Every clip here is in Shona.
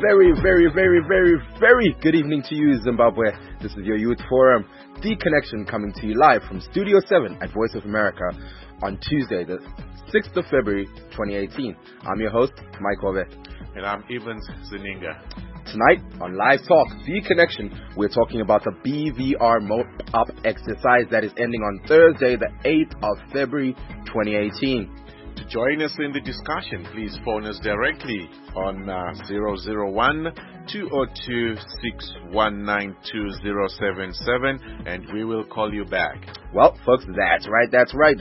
very good evening to you, Zimbabwe. This is your Youth Forum, The Connection, coming to you live from Studio 7 at Voice of America on Tuesday, the 6th of February, 2018. I'm your host, Mike Ove. And I'm Evans Zininga. Tonight on Live Talk, The Connection, we're talking about the BVR Mop-Up exercise that is ending on Thursday, the 8th of February, 2018. To join us in the discussion, please phone us directly on 001-202-619-2077 and we will call you back. Well, folks, that's right.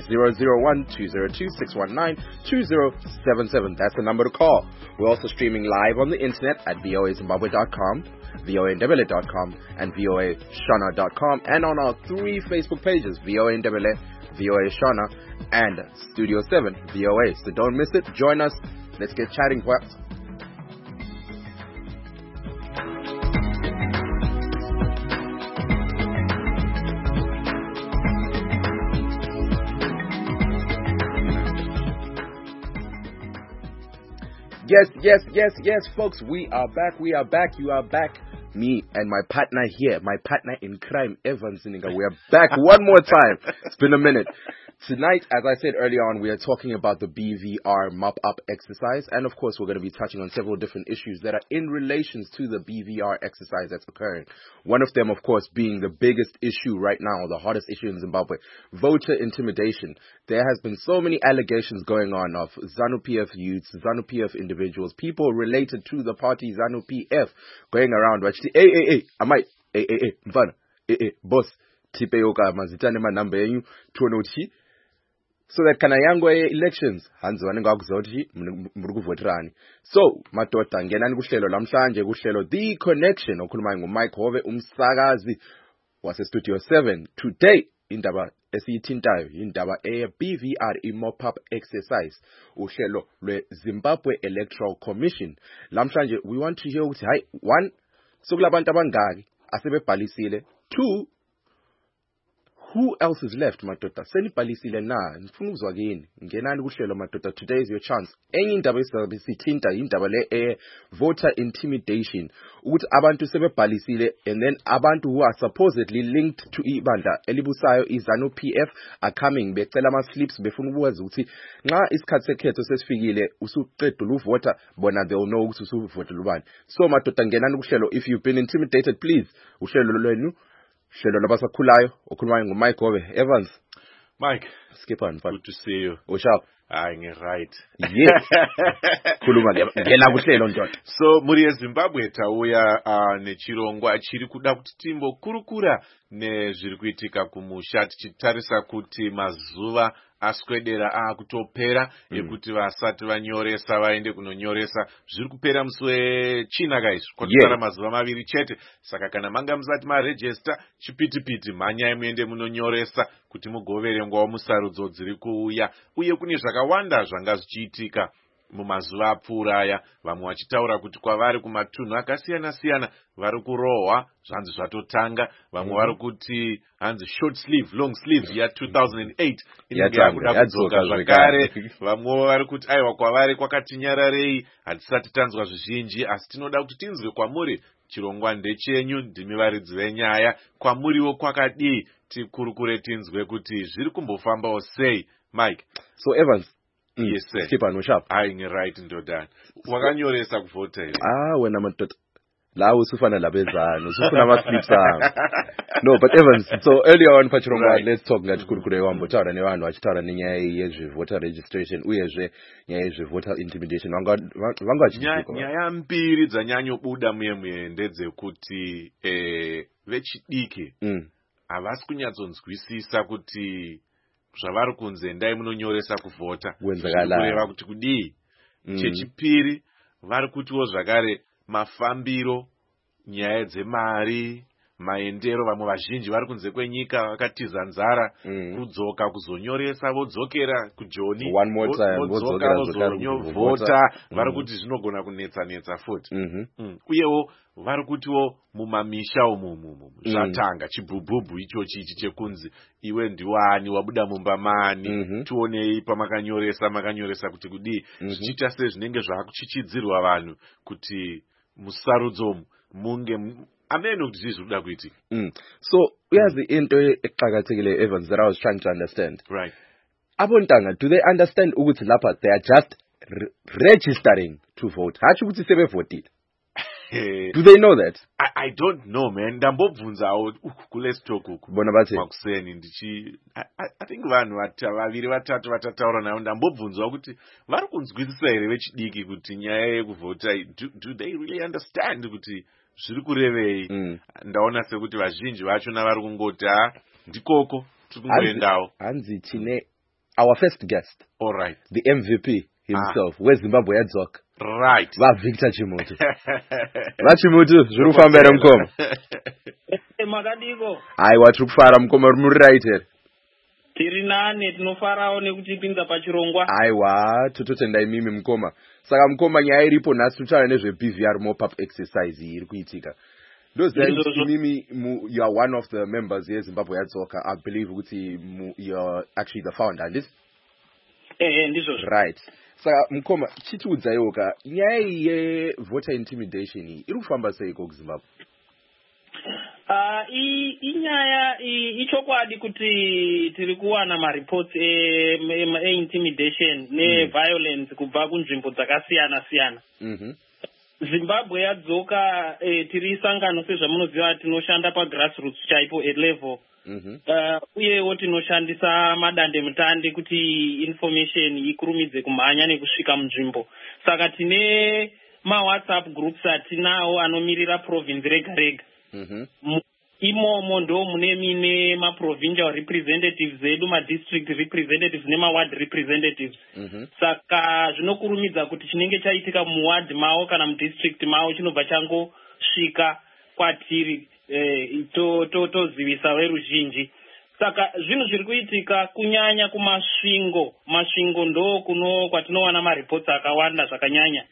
001-202-619-2077. That's the number to call. We're also streaming live on the internet at voazimbabwe.com, voandebele.com, and voashana.com, and on our 3 Facebook pages, VOA Ndebele, VOA Shana, and Studio 7 VOA. So don't miss it. Join us. Let's get chatting. Yes, folks. We are back. You are back. Me and my partner here, my partner in crime, Evans Zininga. We are back one more time. It's been a minute. Tonight, as I said earlier on, we are talking about the BVR Mop-Up exercise. And of course, we're going to be touching on several different issues that are in relation to the BVR exercise that's occurring. One of them, of course, being the biggest issue right now, the hottest issue in Zimbabwe, voter intimidation. There has been so many allegations going on of ZANU-PF youths, ZANU-PF individuals, people related to the party ZANU-PF going around, right? Boss, tipe yoka mazitane manamba yenyu tuonochi. So that kana yangu elections hanzi vanenge vakuzothi muri kuvoterani. So madodha ngenani kuhlelo lamhlanje kuhlelo The Connection okhuluma nguMike Hove umsakazi wase Studio 7. Today indaba esiyithintayo indaba BVR Mop-Up exercise uhlelo lweZimbabwe Electoral Commission. Lamhlanje we want to hear ukuthi hayi, 1, sokulabantu abangaki asebebhalisile. 2, who else is left, madoda? Senibhalisile na? Ngifuna ukuzwa kini. Ngenani kuhlelo madoda. Today is your chance. Enye indaba esithinta indaba le voter intimidation. Ukuthi abantu sebebhalisile and then abantu who are supposedly linked to ibandla elibusayo iZANU-PF are coming becela ama slips befuna ukwazi ukuthi nxa isikhathi sekhetho sesifikile usuqedwe uvota bona they will know ukuthi usuvotela ubani. So madoda ngenani kuhlelo. If you've been intimidated, please uhlelo lwenu hlelo labasakhulayo okhulumayo nguMike Hove. Evans, Mike, skip on. Good to see you. Sharp. Right. Yes. Khuluma ngena kuhlelo ndoda. So muri yeZimbabwe tauya nechirongwa chiri kuda kuti timbo kurukura nezviri kuitika kumusha tichitarisa kuti mazuva aswedera akutopera ekuti vasati vanyoresa vaende kunonyoresa zviri kupera musi wechina guys kwatara mazuva 2 chete. Saka kana manga musati maregister chipitipiti mhanyai muende munonyoresa kuti mugoverengwawo musarudzo dziri kuuya. Uye kune zvakawanda zvanga zvichiitika mumazuva apfuura aya, vamwe vachitaura kuti kwavari kumatunhu akasiyana-siyana vari kurohwa zvanzi zvatotanga, vamwe vari kuti hanzi short sleeve long sleeve ya 2008 inenge yakuda kudzoka zvakare, vamwe vari kuti aiwa kwavari kwakati nyararei, hatisati tanzwa zvizhinji asi tinoda kuti tinzwe kwamuri. Chirongwa ndechenyu, ndimi varidzi venyaya, kwamuriwo kwakadii, tikurukure tinzwe kuti zviri kumbofambawo sei. Mike. So Evans, yes sir. Skip on sharp. Right ndoda. Wakanyoresa kuvota here. Wena madoda. La usufana labezana, usufuna ama-slips angu. No, but Evans, so earlier on pachirongwa let's talk ngathi kurukure wambotaura nevanhu vachitaura nenyaya yezve-voter registration uyezve nyaya yezve-voter intimidation. Nyaya mbiri dzanyanyobuda muye ndedzekuti vechidiki havasi kunyatsonzwisisa kuti zvavari kunze endai munonyoresa kuvhota kureva kuti kudii. Chechipiri vari kutiwo zvakare mafambiro, nyaya dzemari, maendero, vamwe vazhinji vari kunze kwenyika vakatiza nzara kudzoka kuzonyoresa vodzokera kujoni vodzoka vozonyovhota, vari kuti zvinogona kunetsa futi. Uyewo vari kutiwo mumamisha umu zvatanga chibhubhubhu ichochi ichi chekunzi iwe ndiwani wabuda mumba mani tuonei pamakanyoresa kuti kudii zvichiita sezvinenge zvakuchichidzirwa vanhu kuti musarudzo munge amene kuti zvizvi kuda kuitika. So uyazi into eqhakathekile Evans that I was trying to understand. Right. Abontanga, do they understand ukuthi lapha they are just registering to vote? Hathi ukuthi sebevotile. Do they know that? I don't know, man. Ndambobvunzawo kule stock uku. Bona bathi makuseni ndichi I think vanhu vaviri vatatu vatataura nayo ndambobvunzawo kuti vari kunzwisisa here vechidiki kuti nyaya yekuvhota do they really understand kuti zviri kurevei. Ndaona sekuti vazhinji vachona vari kungoti ndikoko tiri kungoendawo. Hanzi tine our first guest. All right. The MVP himself. weZimbabwe Yadzoka. Right. Victor Chimutu. Chimutu zviri kufamba here mukoma. Makadiko. Aiwa tiri kufara mukoma muri right here. Tiri nane tinofarawo nekuti pinza pachirongwa. Aiwa tototenda imimi mukoma. Saka mukoma nyaya iripo nhasi tutaura nezve BVR mop-up exercise iri kuitika. Mimi, you are one of the members here Zimbabwe Yadzoka. I believe you're actually the founder, and this. Right. Saka mukoma chitiudzaiwoka nyaya yevoter intimidation iri kufamba seiko kuZimbabwe? Inyaya ichokwadi kuti tiri kuwana mareports intimidation neviolence kubva kunzvimbo dzakasiyana siyana. Zimbabwe Yadzoka tiri sangano sezvamunoziva tinoshanda pagrassroots chaipo level. Uyewo tinoshandisa madande mutande kuti information ikurumidze kumhanya nekusvika munzvimbo. Saka tine WhatsApp groups atinawo anomirira province rega rega. Imomo ndo mune mine provincial representatives edu, district representatives ward representatives. Saka zvinokurumidza kuti chinenge chaitika ward mawo kana district mawo chinobva changosvika kwatiri tozivisa veruzhinji. Saka zvinhu zviri kuitika kunyanya kumasvingo. Masvingo ndo kuno kwatinowana mareports akawanda zvakanyanya.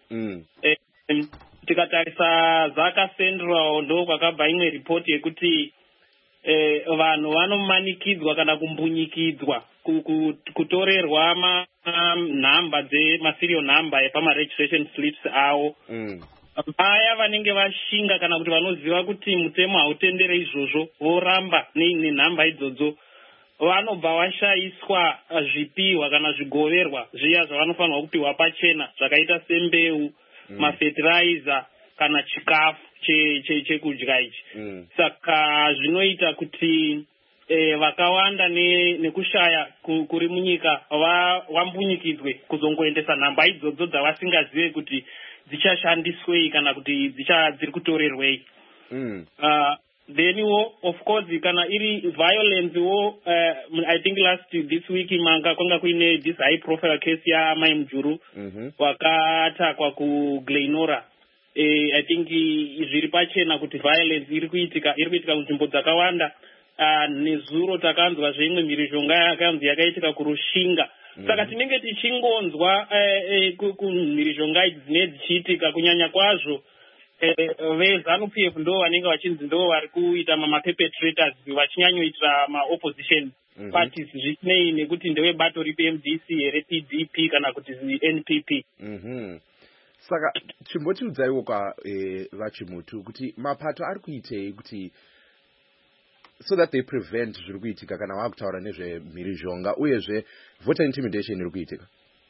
Tikatarisa Zaka Central ndo kwakabva imwe report yekuti vanhu vanomanikidzwa kana kumbunyikidzwa kutorerwa nhamba serial number yepamaregistration slips awo. Vaya vanenge vashinga kana kuti vanoziva kuti mutemo hautendere izvozvo voramba nenhamba idzodzo vanobva vashayiswa zvipiwa kana zvigoverwa zviya zvavanofanirwa kupiwa pachena zvakaita sembeu, mafertilizer kana chikafu chekudya ichi. Saka zvinoita kuti vakawanda nekushaya kuri munyika vambunyikidzwe kuzongoendesa nhamba idzodzo dzavasingazive kuti dzichashandiswei kana kuti dziri kutorerwei. Then of course kana iri violence I think this week manga kwanga kuine this high profile case ya Mai Mujuru wakatakwa kuGlenora. I think zviri pachena kuti violence iri kuitika kunzvimbo dzakawanda. Nezuro takanzwa zveimwe mhirizhonga yakaitika kuRushinga. Saka tinenge tichingonzwa kumhirizhonga idzi dzine dzichiitika kunyanya kwazvo veZANU-PF ndo vanenge vachinzi ndo vari kuita maperpetrators vachinyanyoitira maopposition parties zvisinei nekuti ndevebato ripi MDC here PDP kana kuti NPP. Saka chimbotiudzaiwo vachimutu kuti mapato ari kuitei kuti so that they prevent zviri kuitika kana vakutaura nezvemhirizhonga uyezve voter intimidation iri kuitika?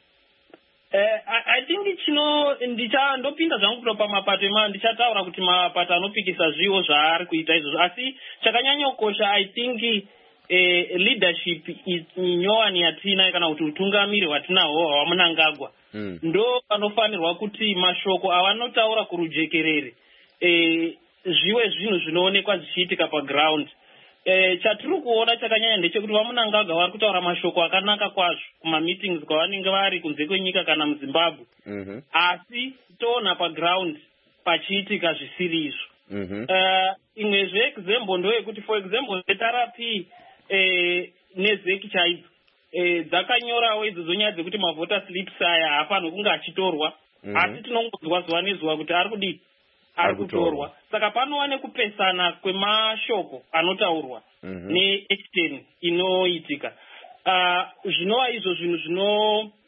I think ndopinda zvangu kutopa mapato ndichataura kuti mapato anopikisa zviwo zvaari kuita izvozvo, asi chakanyanyokosha I think leadership nyowani yatina kana kuti utungamiri hwatinahwo hwamunangagwa ndo panofanirwa kuti mashoko avanotaura kurujekerere zviwe zvinhu zvinoonekwa zvichiitika paground. Chatiri kuona chakanyanya ndechekuti vamunangagwa vari kutaura mashoko akanaka kwazvo kumameetings kwavanenge vari kunze kwenyika kana muZimbabwe. Asi toona paground pachiitika zvisiri izvo. Imwezve example ndoyekuti for example netarapi nezeki chaidzo dzakanyorawo idzodzo nyaya dzekuti mavota slips aya haafanirwi kunge achitorwa, asi tinongonzwa zuva nezuva kuti ari kutorwa. Saka panova nekupesana kwemashoko anotaurwa neaction inoitika. Zvinova izvo zvinhu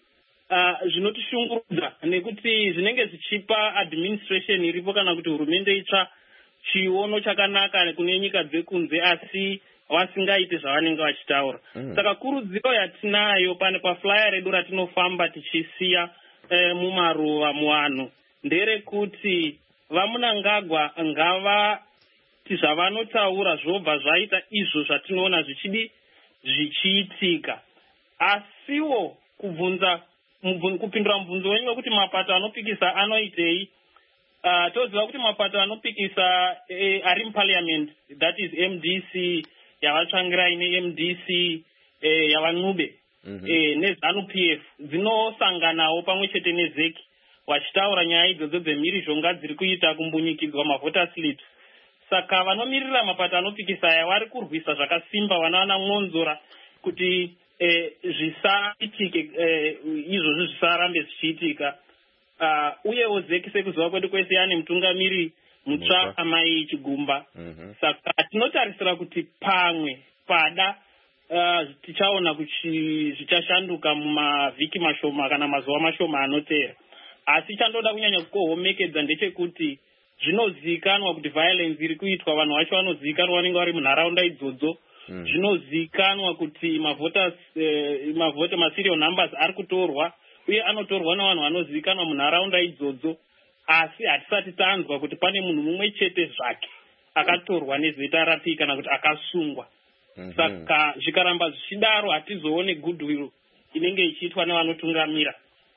zvinotishungurudza nekuti zvinenge zvichipa administration iripo kana kuti hurumende itsva chiono chakanaka kune nyika dzekunze asi vasingaiti zvavanenge vachitaura. Saka kurudziro yatinayo pane paflyer redu ratinofamba tichisiya mumaruva muvanhu nderekuti vamunangagwa ngavati zvavanotaura zvobva zvaita izvo zvatinoona zvichiitika. Asiwo kupindura mubvunzo wenyu wekuti mapato anopikisa anoitei, toziva kuti mapato anopikisa ari muparliament, that is MDC yavatsvangirai neMDC yavanube nezanu PF dzinosanganawo pamwe chete nezeki vachitaura nyaya idzodzo dzemhirizhonga dziri kuita kumbunyikidzwa mavota slips. Saka vanomirira mapato anopikisa aya vari kurwisa zvakasimba vanawana mwonzora kuti zvisaitike izvozvi zvisarambe zvichiitika. Uyewo zeki sekuziva kwedu kwese ane mutungamiri mutsva amai Chigumba. Saka tinotarisira kuti pamwe pada tichaona kuti zvichashanduka mumavhiki mashoma kana mazuva mashoma anoteera. Asi chandoda kunyanya kukohomekedza ndechekuti zvinozivikanwa kuti violence iri kuitwa vanhu vacho vanozivikanwa vanenge vari munharaunda idzodzo. Zvinozivikanwa kuti maserial numbers ari kutorwa uye anotorwa navanhu vanozivikanwa munharaunda idzodzo. Asi hatisati tanzwa kuti pane munhu mumwe chete zvake akatorwa nezita rapi kana kuti akasungwa. Saka zvikaramba zvichidaro hatizoone goodwill inenge ichiitwa nevanotungamira.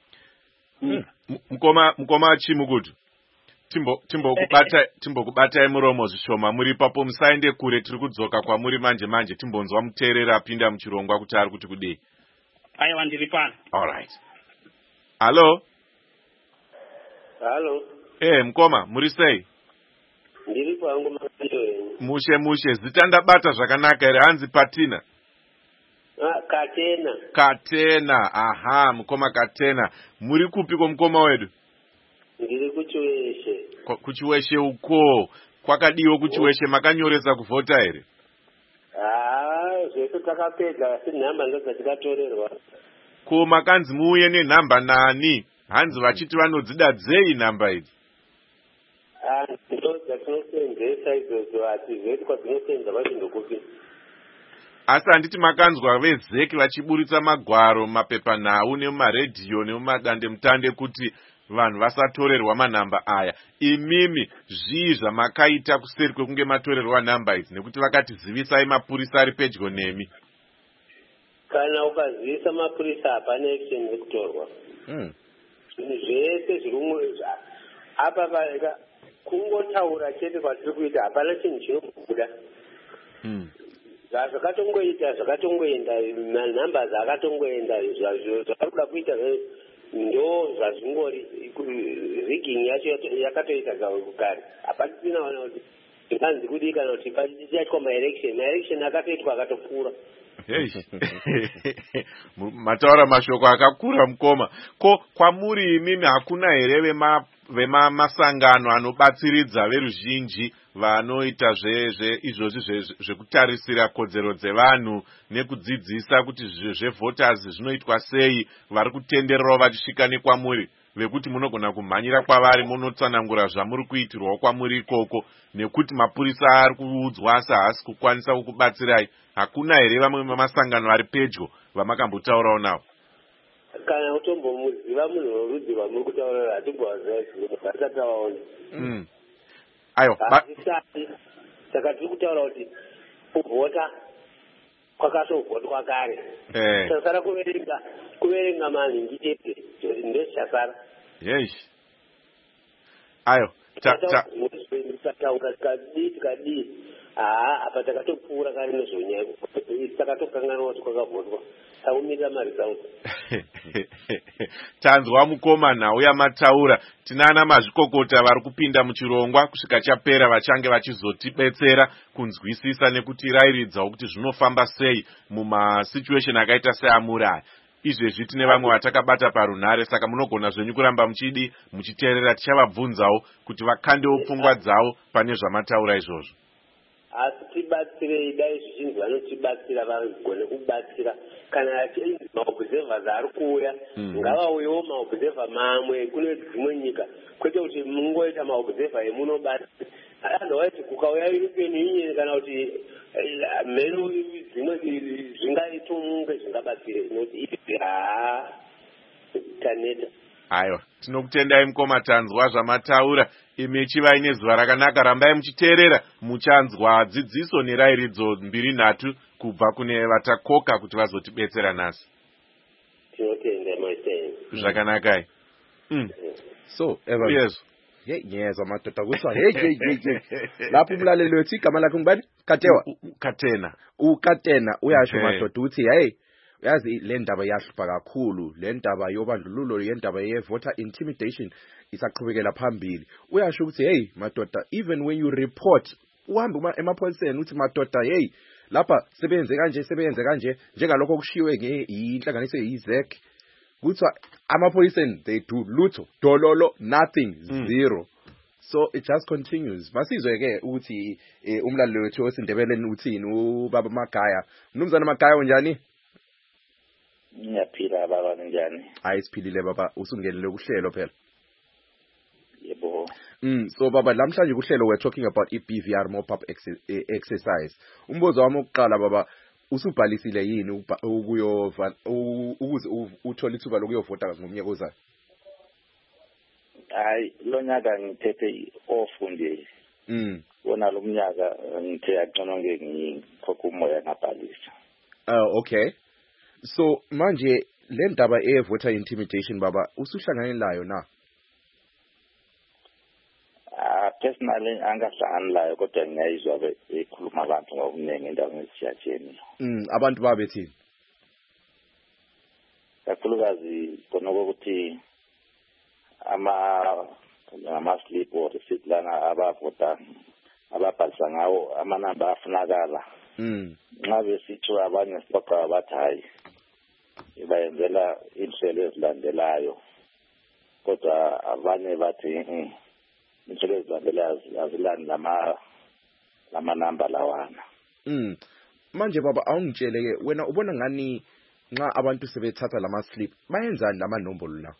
Mukoma Chimugutu, timbokubatai muromo zvishoma muri ipapo, musaende kure, tiri kudzoka kwamuri manje timbonzwa muteerera apinda muchirongwa kuti ari kuti kudei. Aiwa, ndiri pano. Alright. Halo. Mukoma, muri sei? Ndiri pangu makando. Mushe, zita ndabata zvakanaka here? Hanzi Patina? Katena. Aha, mukoma Katena. Muri kupiko mukoma wedu? Ndiri kuchiweshe. Kuchiweshe uko. Kwakadiwo kuchiweshe, makanyoresa kuvhota here? Zvese takapedza asi nhamba ndo tikatorerwa. Ko makanzi muuye nenhamba nani? Hanzi vachiti vanodzida dzei nhamba idzi? Ndo dzatinosenzesa idzodzo hatizveti kwadzinosenza vachindokupi. Asi handiti makanzwa vezeki vachiburitsa magwaro mapepanhau nemumaredhiyo nemumadandemutande kuti vanhu vasatorerwa manhamba aya. Imimi zvii zvamakaita kuseri kwekunge matorerwa nhamba idzi, nekuti vakatizivisai mapurisa ari pedyo nemi? Kana ukazivisa mapurisa hapana action yekutorwa. Zvinhu zvese zviri apa kungotaura chete kwatiri kuita, hapana chinhu chinobuda. Zvakatongoenda manhamba zvakatongoenda zvakabuda kuita ndo zvazvingori rigging yacho yakatoita kare. Hapatisina wana kuti inganzi kudii kana kuti pachichaitwa maelection akatoitwa akatopfuura. Mataura mashoko akakura mukoma. Ko kwamuri imimi hakuna here vemasangano anobatsiridza veruzhinji vanoita izvozvi zvekutarisira kodzero dzevanhu nekudzidzisa kuti zvevoters zvinoitwa sei, vari kutendererawo vachisvika nekwamuri, vekuti munogona kumhanyira kwavari munotsanangura zvamuri kuitirwawo kwamuri ikoko, nekuti mapurisa ari kuudzwa asi haasi kukwanisa kukubatsirai? Hakuna here vamwe vemasangano ari pedyo vamakambotaurawo navo? Kana utombomuziva munhu worudzi rwamuri kutaurira hatimbovasatavaona. Aiwa. Saka tiri kutaura kuti kuvhota kwakatovhotwa kare. Chasara kuverenga manhingi chete ndo chasara. Aiwa. Tikataura tikadii apa takatopfuura kare nezvonyaya takatokanganwa kuti kwakavhotwa. Taumirira maresults. Tanzwa mukoma nhau yamataura. Tinana mazvikokota vari kupinda muchirongwa kusvika chapera vachange vachizotibetsera kunzwisisa nekutirayiridzawo kuti zvinofamba sei mumasituation akaita seamuri aya. Izvezvi tine vamwe vatakabata parunhare, saka munogona zvenyu kuramba muchiteerera. Tichavabvunzawo kuti vakandewo pfungwa dzavo pane zvamataura izvozvo. asi tibatsirei dai zvizhinji vanotibatsira vagone kubatsira kana maobservers ari kuuya ngavauyewo maobserver mamwe kune dzimwe nyika kwete kuti mungoita maobserver emunobata otherwise kukauya european union kana kuti mhenu dzimwe zvingaitomunge zvingabatsire inoti taneta. Aiwa, tinokutendai mukoma, tanzwa zvamataura. Imi chivai nezuva rakanaka, rambai muchiteerera muchanzwa dzidziso nerayiridzo 2-3 kubva kune vatakoka kuti vazotibetsera nhasi. Tinotenda maitenzi. Zvakanakai. So, Eva. Yes. Yes, amadoda kuswa. Hey. Lapho umlaleli wethu igama lakhe ngubani? Katewa. Katena. Ukatena uyasho madoda uthi hey, uyazi le ndaba yahlupha kakhulu, le ndaba yobandlululo, le ndaba ye-voter intimidation isaqhubekela phambili. Uyasho ukuthi hey madoda, even when you report uhambe emapholiseni uthi madoda hey lapha sebenze kanje njengalokho kushiwe inhlanganiso yeZEC kuthiwa amapholiseni they do lutho dololo nothing zero. So it just continues. Masizwe ke ukuthi umlaleli wethu osindebeleni uthini ubaba Magaya. Mnumzana Magaya unjani? Ngiyaphila baba njani? Hayi siphilile baba, usungenile kuhlelo phela. Yebo. So baba namhlanje kuhlelo we're talking about i-BVR mop-up exercise. Umbuzo wami oqala baba, usubhalisile yini ukuyova ukuze uthole ithuba lokuyovota ngomnyaka ozayo? Hayi lo nyaka ngithethe off nje. Wona lo mnyaka ngithe yaqononge ngikhokha umoya ngabhalisa. Okay. So manje le ndaba voter intimidation baba usuhlangane layo na? Personally angahlangani layo kodwa ngiyayizwa bekhuluma abantu ngokuningi endaweni ezisiyatsheni. Abantu babethini? Kakhulukazi khona ukuthi ama-slip or receipt lana abavota ababhalisa ngawo amanamba afunakala. Nxa besitho abanye sibaqa bathi hayi bayenzela inhlelo ezilandelayo kodwa abanye bathi inhlelo ezilandelayo azilani lamanamba lawana. Manje baba awungitshele ke wena ubona ngani nxa abantu sebethatha lama slip bayenzani lamanombolo la?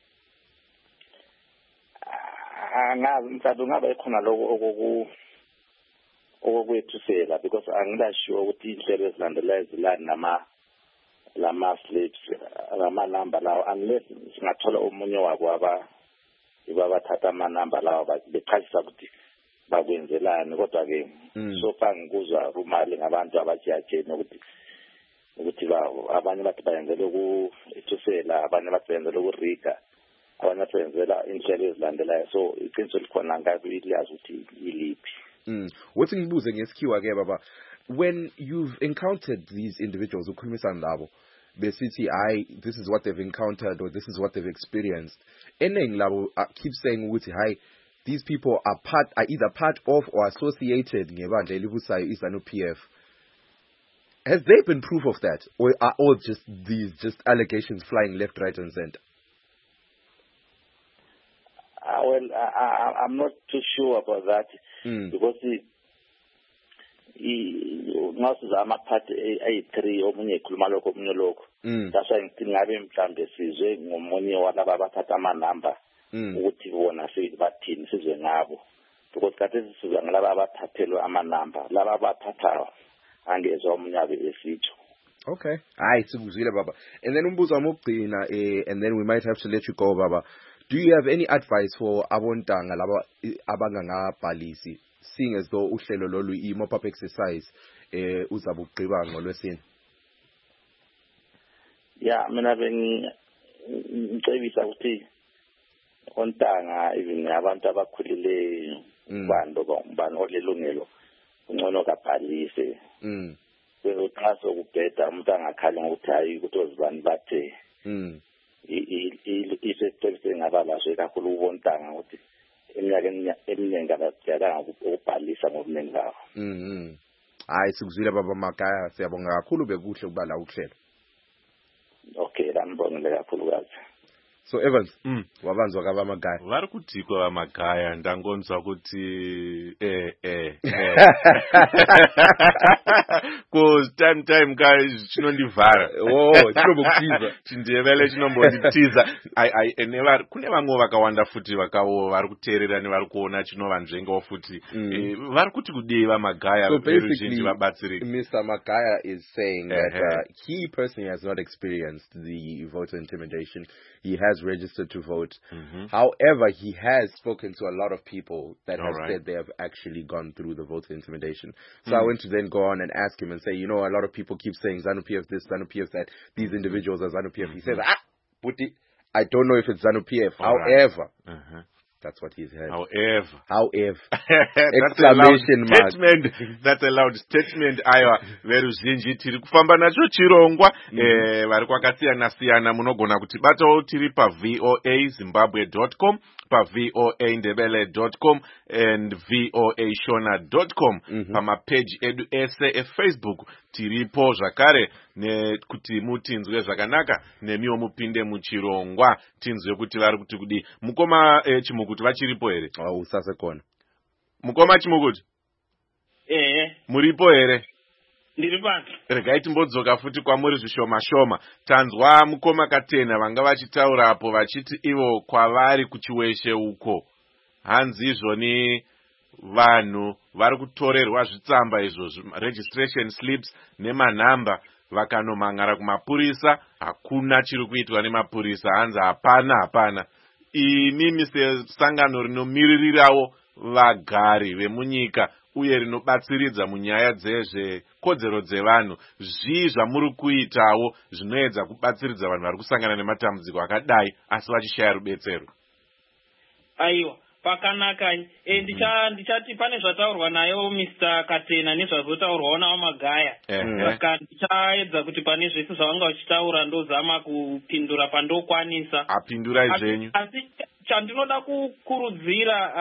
Angazi mhlawumbe ngabe khona lokho okwethusela because angilashiwo ukuthi inhlelo ezilandelayo zilani lama slips lamanamba lawo unless singathola omunye wabo abathatha amanamba lawo bechazisa ukuthi bakwenzelani kodwa ke so far ngikuzwa rumali ngabantu abajajeni ukuthi abanye bathi bayenzela ukuthusela, abanye bathi bayenzela ukuriga, abanye bathi bayenzela inhlelo ezilandelayo. So iqiniso likhona ngabe liyazi ukuthi iliphi. What ngibuze ngesikhiwa ke baba, when you've encountered these individuals ukhulumisana labo besithi this is what they've encountered or this is what they've experienced, eningi labo keep saying ukuthi these people are either part of or associated ngebandla elibusayo iZANU-PF. Has there been proof of that, or are all just these allegations flying left, right and center? Well, I'm not too sure about that because nasizama part A3 omunye ekhuluma lokho omunye lokho. That's why ngithi ngabe mhlambe sizwe ngomunye walaba abathatha amanamba ukuthi bona bathini sizwe ngabo because kade sizwe ngalaba abathathelwa amanamba laba abathathayo angezwa umnyabe esitho. Okay. Sikuzwile baba. And then umbuzo wami wokugcina and then we might have to let you go baba. Do you have any advice for abontanga laba abangangabhalisi, seeing as though uhlelo lolu i-mop-up exercise uzabe ugqiba ngolwesine? Yeah, mina ngicebisa ukuthi ontanga even abantu abakhulile bano olelungelo ungcono kabhalise. Xa sokubheda umuntu angakhali ngokuthi hayi ukuthi ozibani bathe isecebise ngabalaso kakhulu ubontanga ukuthi eminyakeni eminingi abadala ukubhalisa ngobuningi bawo. Sikuzwile baba Magaya, siyabonga kakhulu, bekuhle ukubala uhlelo. Okay, ngibongile kakhulukazi. So Evans, wavanzwa kava magaya. Vari kutikwa vamagaya ndangonzwa kuti cause time chinondivhara. Chinombokutiza. Chindevele chinombonditiza. Kune vamwe vakawanda futi vari kuteerera nevari kuona chinova nzvengawo futi. Vari kuti kudei vamagaya veruzhinji vabatsirike. Mr. Magaya is saying that he personally has not experienced the voter intimidation. He has registered to vote. However, he has spoken to a lot of people that have said they have actually gone through the voter intimidation. So I went to then go on and ask him and say, a lot of people keep saying ZANU-PF this, ZANU-PF that, these individuals are ZANU-PF. He says, Puti, I don't know if it's ZANU-PF. However, that's what he's heard. However. Exclamation mark. That's a loud statement. Aiwa, veruzhinji tiri kufamba nacho chirongwa. Vari kwakasiyana-siyana munogona kutibatawo tiri pa voazimbabwe.com, pa voandebele.com and voashona.com. Pamapage edu ese eFacebook tiripo zvakare kuti mutinzwe zvakanaka nemiwo mupinde muchirongwa tinzwe kuti vari kuti kudi. Mukoma Chimukuti vachiripo here? Usasekona. Mukoma Chimukuti? Muripo here? Ndiri pano. Regai timbodzoka futi kwamuri zvishoma-shoma. Tanzwa Mukoma Katena vanga vachitaurapo vachiti ivo kwavari kuchiweshe uko. Hanzi izvoni vanhu vari kutorerwa zvitsamba izvo registration slips nemanhamba vakanomangara kumapurisa. Hakuna chiri kuitwa nemapurisa. Hanzi hapana. Inimi sesangano rinomiririrawo vagari vemunyika uye rinobatsiridza munyaya dzezvekodzero dzevanhu, zvii zvamuri kuitawo zvinoedza kubatsiridza vanhu vari kusangana nematambudziko akadai asi vachishaya rubetsero? Aiwa, pakanaka. Ndichati pane zvataurwa nayo Mr. Katena nezvazotaurwawo nawo Magaya. Saka ndichaedza kuti pane zvese zvavanga vachitaura ndozama kupindura pandokwanisa. Apindurai zvenyu. Asi chandinoda kukurudzira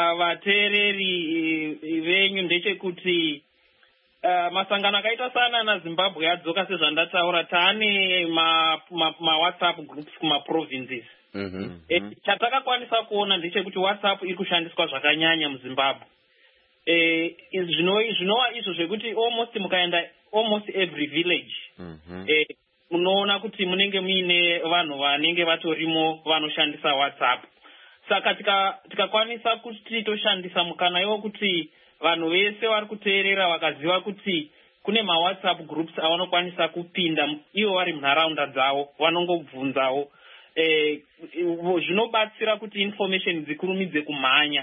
vateereri venyu ndechekuti masangano akaita sana naZimbabwe yadzoka sezvandataura taane ma-WhatsApp groups kuma-provinces. Chatakakwanisa kuona ndechekuti WhatsApp iri kushandiswa zvakanyanya muZimbabwe. Zvinova izvo zvekuti mukaenda almost every village unoona kuti munenge muine vanhu vanenge vatorimo vanoshandisa WhatsApp. Saka tikakwanisa kuti toshandisa mukana iwo kuti vanhu vese vari kuteerera vakaziva kuti kune ma-WhatsApp groups avanokwanisa kupinda ivo vari munharaunda dzavo vanongobvunzawo. Zvinobatsira kuti information dzikurumidze kumhanya.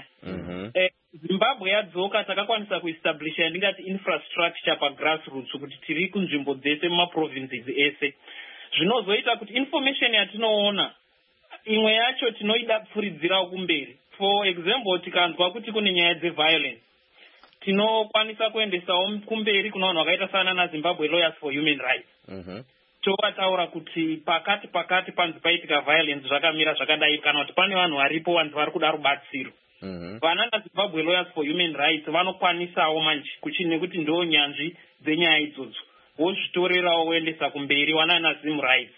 Zimbabwe yadzoka takakwanisa kuestablisha yandingati infrastructure pagrassroots kuti tiri kunzvimbo dzese mumaprovinces ese. Zvinozoita kuti information yatinoona imwe yacho tinoida pfuridzirawo kumberi. For example, tikanzwa kuti kune nyaya dzeviolence tinokwanisa kuendesawo kumberi kuna vanhu vakaita sana naZimbabwe Lawyers for Human Rights. Tovataura kuti pakati panzi paitika violence zvakamira zvakadai kana kuti pane vanhu varipo vanhu vari kuda rubatsiro. Vana naZimbabwe Lawyers for Human Rights vanokwanisawo manje nekuti ndo nyanzvi dzenyaya idzodzo vozvitorerawo voendesa kumberi wana naZim Rights.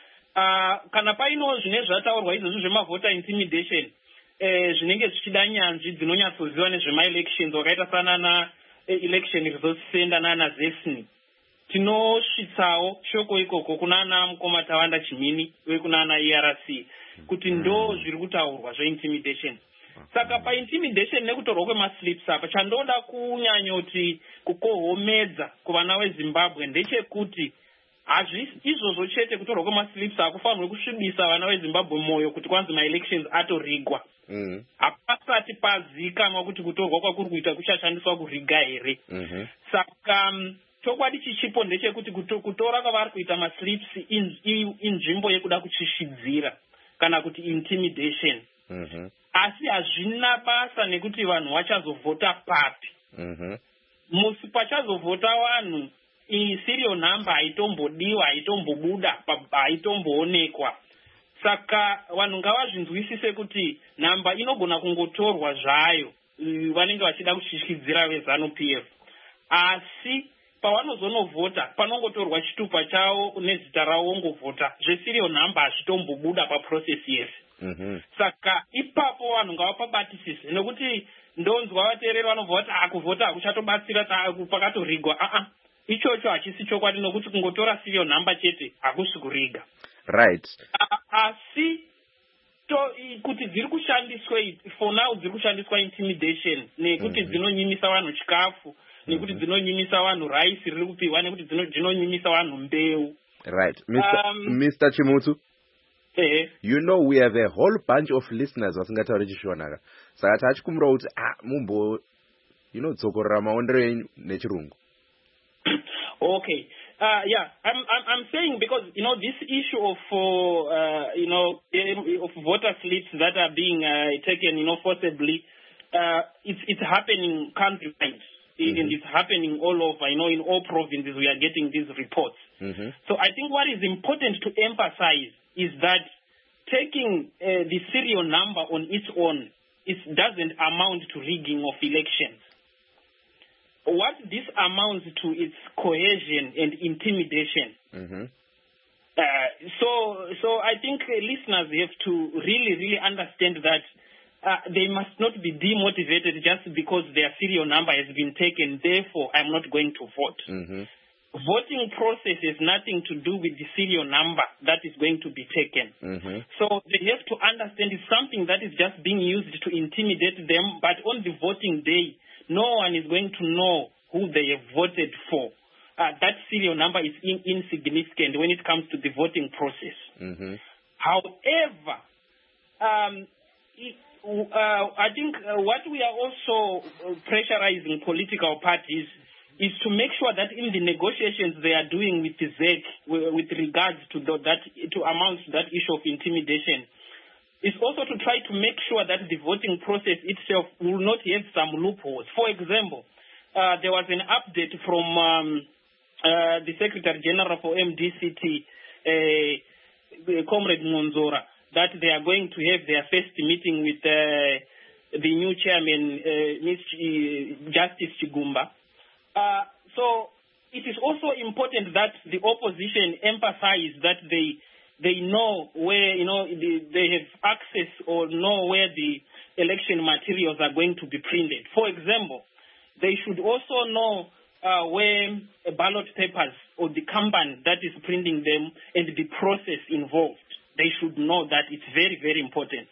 Kana paino zvine zvataurwa izvozvo zvemavota intimidation zvinenge zvichida nyanzvi dzinonyatsoziva nezvema-elections wakaita sana na-election results center nana-ZESNI. Tinosvitsawo shoko ikoko kunana Mukoma Tawanda Chimini uye kunana ERC kuti ndo zviri kutaurwa zve-intimidation. Saka pa-intimidation nekutorwa kwemaslips apa chandoda kunyanyoti kukohomedza kuvana veZimbabwe ndechekuti izvozvo chete kutorwa kwemaslips akufanirwe kusvibisa vana veZimbabwe moyo kuti kwanzi ma-elections atorigwa. Hapasati pazikanwa kuti kutorwa kwakuri kuita kuchashandiswa kuriga here. Saka chokwadi chichipo ndechekuti kutora kwavari kuita maslips inzvimbo yekuda kuchishidzira kana kuti intimidation. Asi hazvina basa nekuti vanhu vachazovhota papi. Musi pachazovhota vanhu serial number haitombodiwa, haitombobuda, haitomboonekwa. Saka vanhu ngavazvinzwisise kuti nhamba inogona kungotorwa zvayo vanenge vachida kuchishidzira veZANU-PF. Asi pavanozonovhota panongotorwa chitupa chavo nezita ravo vongovhota. Zveserial number hazvitombobuda paprocess yese. saka ipapo vanhu ngavapabatisise nekuti ndonzwa vateereri vanobva vati kuvhota hakuchatobatsira pakatorigwa ichocho hachisi chokwadi nokuti kungotora serial number chete hakusi kuriga right asi kuti dziri kushandiswa for now dziri kushandiswa intimidation nekuti dzinonyimisa vanhu chikafu nekuti dzinonyimisa vanhu raisi riri kupiwa nekuti dzinonyimisa vanhu mbeu right Mr. Chimutu you know we have a whole bunch of listeners vasingatauri chishona saka tachikumira kuti mumbo dzokorera maondero enyu nechirungu okay yeah I'm saying because this issue of of voter slips that are being taken forcibly it's happening countrywide and it's happening all over in all provinces we are getting these reports so I think what is important to emphasize is that taking the serial number on its own doesn't amount to rigging of elections. What this amounts to is coercion and intimidation. So I think listeners have to really understand that they must not be demotivated just because their serial number has been taken. Therefore, I'm not going to vote. Voting process has nothing to do with the serial number that is going to be taken. So they have to understand it's something that is just being used to intimidate them, but on the voting day, no one is going to know who they have voted for. That serial number is insignificant when it comes to the voting process. However, I think what we are also pressurizing political parties is to make sure that in the negotiations they are doing with the ZEC with regards to to amount to that issue of intimidation, is also to try to make sure that the voting process itself will not have some loopholes. For example, there was an update from the Secretary General for MDCT, Comrade Monzora, that they are going to have their first meeting with the new chairman, Justice Chigumba. So it is also important that the opposition emphasize that they know where they have access or know where the election materials are going to be printed. For example, they should also know where ballot papers or the company that is printing them and the process involved. They should know that. It's very, very important.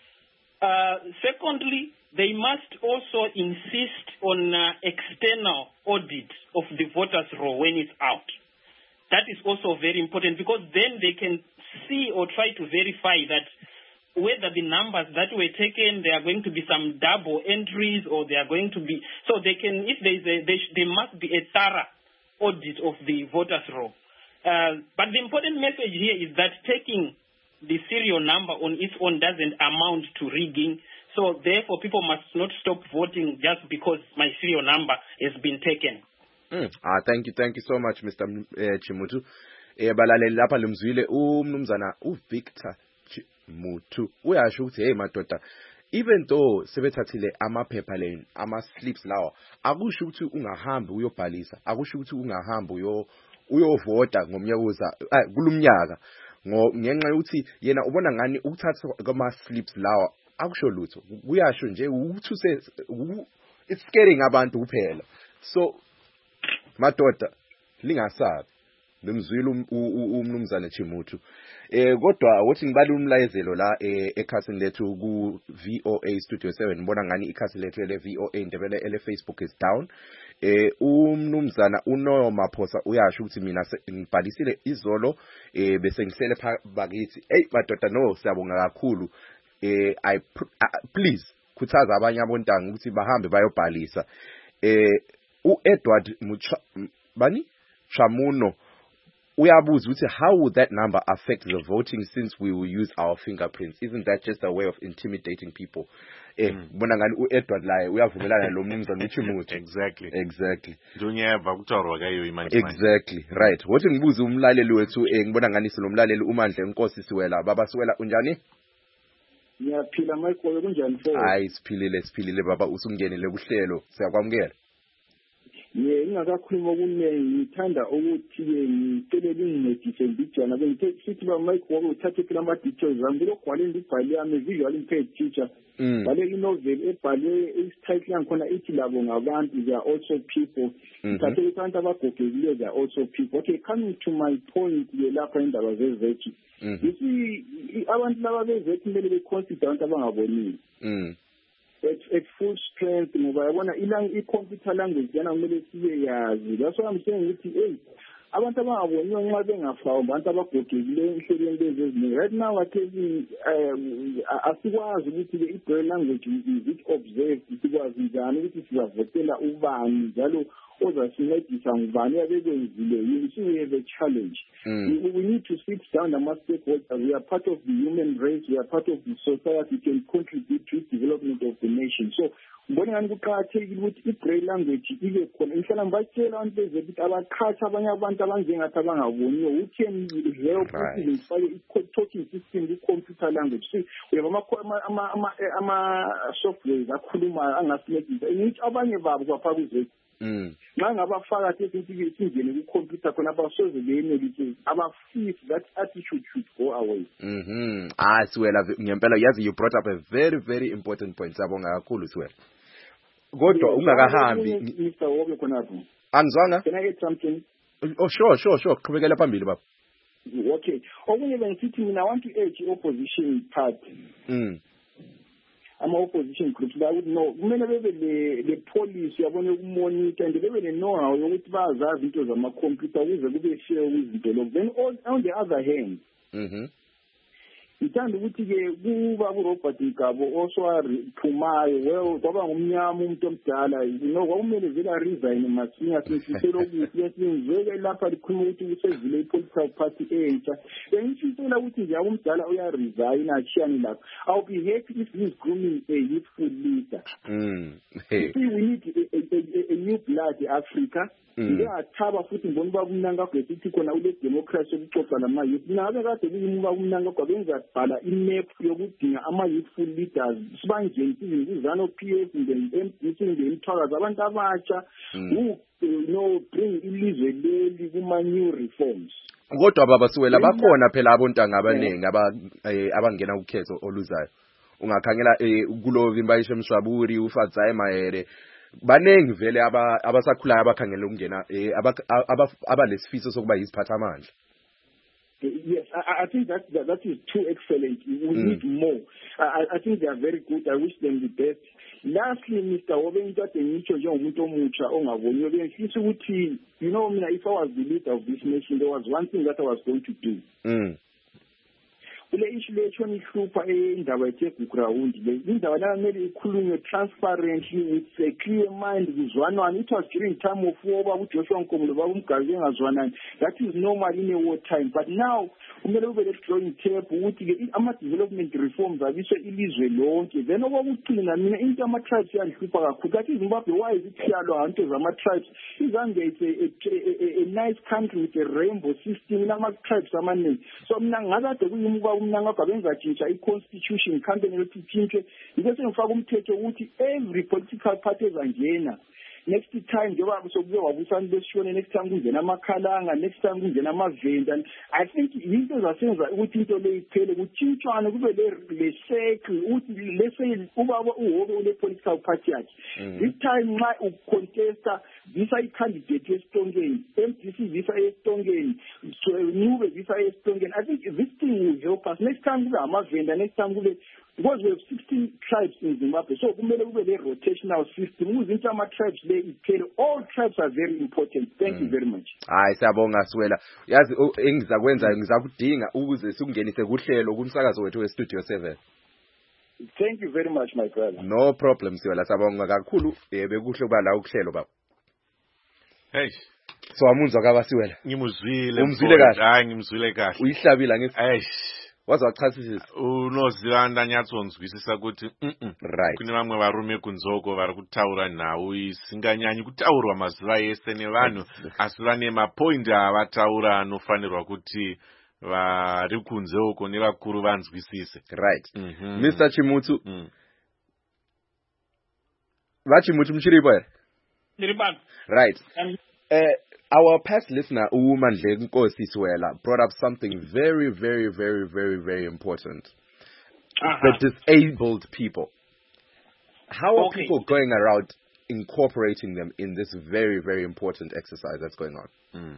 Secondly, they must also insist on external audit of the voters' roll when it's out. That is also very important because then they can see or try to verify that whether the numbers that were taken, there are going to be some double entries or they are going to be... So they can, if there must be a thorough audit of the voters' roll. But the important message here is that taking the serial number on its own doesn't amount to rigging. So therefore, people must not stop voting just because my serial number has been taken. Thank you so much, Mr. Chimutu. Balaleli lapha limzwile umnumzana uVictor Chimutu. Uyasho ukuthi hey madoda, even though sebethathile amaphepha leni, ama-slips lawa, akusho ukuthi ungahambi uyobhalisa, akusho ukuthi ungahambi uyovota ngomnyaka kulumnyaka. Ngenxa yokuthi yena ubona ngani ukuthatha kwama-slips lawa akusho lutho, kuyasho nje ukuthi it's scaring abantu kuphela. So madoda lingasabi limzwile umnumzana Chimutu. Kodwa wathi ngibali umlayezelo la ekhasini lethu ku VOA Studio 7, ngibona ngani ikhasi lethu le VOA Ndebele ele Facebook is down. Umnumzana uNoyo Maphosa uyasho ukuthi mina ngibhalisile izolo bese ngihlele bakithi. Hey madoda no siyabonga kakhulu. Please khuthaza abanye abontanga ukuthi bahambe bayobhalisa. Edward Chamuno uyabuza ukuthi how would that number affect the voting since we will use our fingerprints? Isn't that just a way of intimidating people? Bona ngani uEdward laye uyavumelana lo mnumzana uChimutu. Exactly. Dunyeva kutorwa kayo imanje. Exactly. Right. Wathi ngibuza umlaleli wethu ngibona ngani silomlaleli uMandla Nkosi Siwela. Baba Siwela unjani? Ngiyaphila Michael kunjani mfowethu? Hayi siphilile baba usungenele kuhlelo. Siyakwamukela. ngingakakhuluma okuningi ngithanda ukuthi-ke ngicele lingincedise mbijana sithi bamike woke uthathe phela ama-details ami kulogwaleni libhale yami visual impaired teacher bhale inoveli ebhalwe isititle yangikhona ithi labo ngabantu they are also people ngithathe ukuthi abantu abagogekileyo they are also people. Okay, coming to my point-ke lapha indaba zezethi you see abantu laba bezethi kumele beconsider abantu abangaboniyo at full strength ngoba yabona i-computer language yana kumele sibe yazi. That's why I'm saying ukuthi hey abantu abangaboniyo nxa bengafawundi abantu abagogekileyo enhlelweni lezi eziningi right now athi asikwazi ukuthi-ke i-braille language is it observed sikwazi njani ukuthi sizavotela ubani njalo ozasincedisa ngubani abekwenzile yini. So we have a challenge. We need to sit down and stakeholders. We are part of the human race. We are part of the society. We can contribute to the development of the nation. So ngibona ngani kuqakathekile ukuthi i-braille language ibe khona. Ngihlala ngibatshela abantu bezethi abakhathi abanye abantu abanjengathi abangaboniyo who can help ukuthi ngifake i-talking system i-computer language. See, we have ama-softwares akhulumayo angasincedisa. Ngithi abanye babo kwapha kuzethu nxa ngabafaka ukuthi singene ku-computer khona abasoze beyenelise abafisi that attitude should go away. Siwela ngempela yazi you brought up a very very important point. Sabonga kakhulu Siwela. Kodwa ungakahambi Mr. Wobe khonapho. Angizwanga? Can I add something? Oh sure. Qhubekela phambili baba. Okay. Okunye bengithi mina I want to urge opposition party. Ama-opposition groups I would know kumele bebe le policy yabona ukumonitor and bebe ne-know-how yokuthi bazazi into zamakhompyutha ukuze kube fair kwizinto lokho. Then on the other hand ngithanda ukuthi-ke kuba kuRobert Mgabo osowaphumayo well kwaba ngumnyama umuntu omdala kwakumele vele aresign masinya sifisela ukuthi besingizweke lapha likhuluma ukuthi kusevile i-political party entsha. Bengifisela ukuthi nje umdala uyaresign achiyani lapha. I'll be happy if he's grooming a youthful leader. See, we need a new blood Africa. Ngiyathaba futhi ngibona uba umnanga kwesithi khona ule democracy yokucoca lama-youth. Nabe kade kuyimuka umnanga kwabenza bhala imap yokudinga ama-youthful leaders sibanjeni sizingizana o-PF nge-MDC nge-Mthwakazi abantu abatsha who bring ilizwe leli kuma-new reforms. Kodwa baba Siwela bakhona phela abontanga abaningi abangena ukhetho oluzayo. Ungakhangela kulo Vimbayishe Mshwaburi uFadzai Mahere banengi vele abasakhulayo abakhangela ukungena abalesifiso sokuba yisiphathamandla. Yes, I think that is too excellent. We need more. I think they are very good. I wish them the best. Lastly, Mr. Wobe ngithathe ngitsho njengomuntu omutsha ongaboniyo bengifisa ukuthi mina if I was the leader of this nation there was one thing that I was going to do. Kule issue leshoni ihlupha indaba yeGround le indaba la kumele ikhulunywe transparently with a clear mind kuzwanwa. It was during time of war uJoshua Nkomo baba umgazi engazwanani. That is normal in a war time, but now kumele kube le drawing table ukuthi ke ama development reforms abiswe ilizwe lonke. Then okwakugcina mina into ama tribes yanhlupha kakhulu. That is Zimbabwe, why is it siyalo hanto zama tribes? Izange a nice country with a rainbow system nama tribes amaningi. So mina ngakade kuyimuka umnanga kwabenza tshintsha i-constitution campaign yokuthi itshintshwe ngibese ngifaka umthetho ukuthi every political party ezangena next time njengoba sokuze wabusani besishone next time kungena amakhalanga next time kungena amavenda. I think into zasenza ukuthi into le iphele kutshintshwane kube le circle ukuthi lese ubaba uhobe ule political party yakhe. This time nxa ucontesta visa i-candidate yesitongeni MDC visa yesitongeni Nyube visa yesitongeni. I think this thing will help us next time kube amavenda next time kube because we have 16 tribes in Zimbabwe, so kumele kube le rotational system uzinto ama-tribes le iphele. All tribes are very important. Thank you very much. Hayi siyabonga Siwela. Yazi engizakwenza ngizakudinga ukuze sikungenise kuhlelo kumsakazo wethu we-Studio 7. Thank you very much my brother. No problem Siwela, sabonga kakhulu. Bekuhle kuba la ukuhlelo baba. Hey. So amunzwa ka Siwela. Ngimuzwile. Umzwile kahle. Hayi ngimzwile kahle. Uyihlabila ngithi. Eish. Wazachasisisa unozilanda nyatsonzwisisa kuti right. Kune vamwe varume kunzoko vari kutaura nhau isinganyanyi kutaurwa mazuva ese nevanhu asi vane mapoindi avataura anofanirwa kuti vari kunze uko nevakuru vanzwisise. Right. Mr. Chimutsu. Vachimutu mchiripo here? Right. Our past listener, Umandle Nkosi Siwela, brought up something very, very, very, very, very important. The disabled people. How are people going around incorporating them in this very, very important exercise that's going on?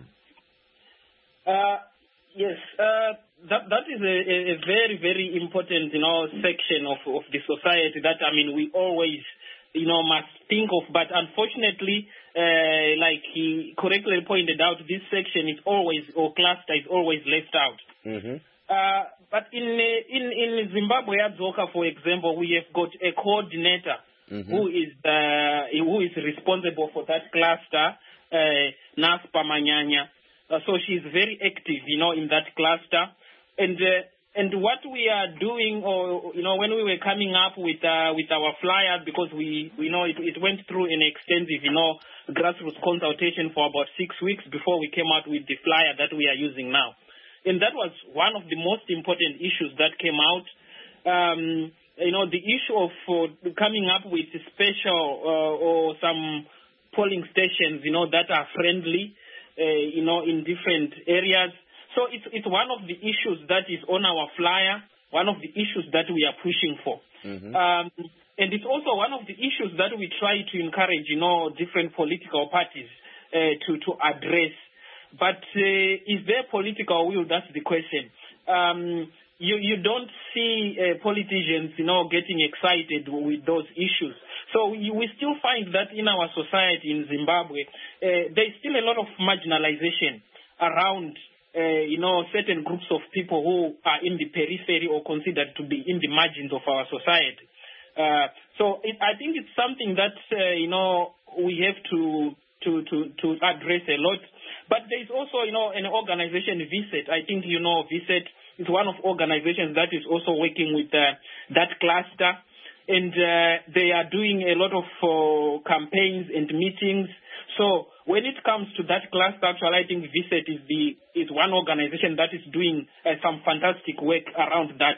Yes, that is a very, very important, section of the society that, we always, must think of. But unfortunately, like he correctly pointed out, this section is always, or cluster is always left out. But in Zimbabwe Adzoka, for example, we have got a coordinator who is responsible for that cluster, Naspa Manyanya. So she's very active, in that cluster. And what we are doing, or when we were coming up with our flyers, because we know it went through an extensive, grassroots consultation for about 6 weeks before we came out with the flyer that we are using now. And that was one of the most important issues that came out. The issue of coming up with special or some polling stations, that are friendly, in different areas. So it's one of the issues that is on our flyer, one of the issues that we are pushing for. And it's also one of the issues that we try to encourage, different political parties to address. But is there political will? That's the question. You don't see politicians, getting excited with those issues. So we still find that in our society in Zimbabwe, there's still a lot of marginalization around, certain groups of people who are in the periphery or considered to be in the margins of our society. I think it's something that, we have to address a lot. But there's also, an organization, VSET. I think VSET is one of organizations that is also working with that cluster. And they are doing a lot of campaigns and meetings. So when it comes to that cluster, actually, I think VSET is one organization that is doing some fantastic work around that.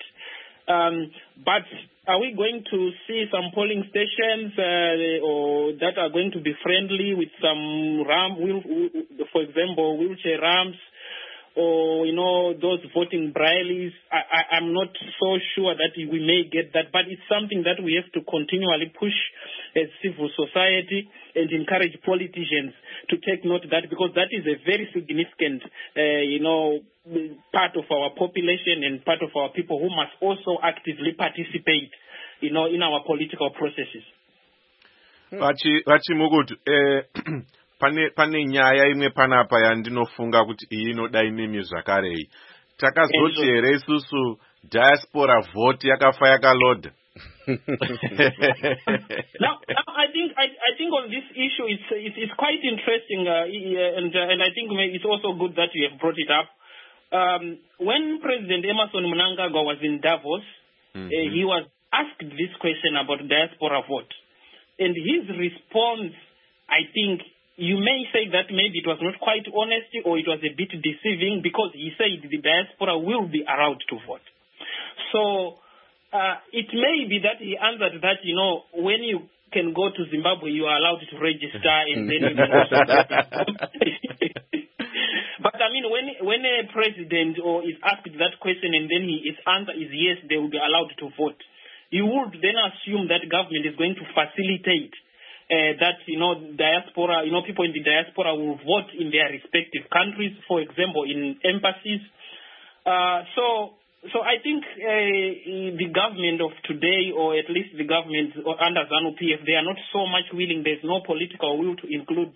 But are we going to see some polling stations or that are going to be friendly with some for example, wheelchair ramps, or those voting brailles? I'm not so sure that we may get that, but it's something that we have to continually push as civil society and encourage politicians to take note of that, because that is a very significant, part of our population and part of our people who must also actively participate, in our political processes. Vachimukutu, pane nyaya imwe panapa yandinofunga kuti iyi inoda imimi zvakarei. Takazoti here isusu diaspora vote yakafa yakalodha. Now, I think on this issue it's quite interesting, and I think it's also good that you have brought it up. When President Emmerson Mnangagwa was in Davos, he was asked this question about diaspora vote, and his response, I think, you may say that maybe it was not quite honest or it was a bit deceiving, because he said the diaspora will be allowed to vote. So it may be that he answered that, when you can go to Zimbabwe, you are allowed to register, and then you can also But when a president or is asked that question and then his answer is yes, they will be allowed to vote, you would then assume that government is going to facilitate that, diaspora, people in the diaspora will vote in their respective countries, for example, in embassies. So I think the government of today, or at least the government under ZANU-PF, they are not so much willing. There's no political will to include,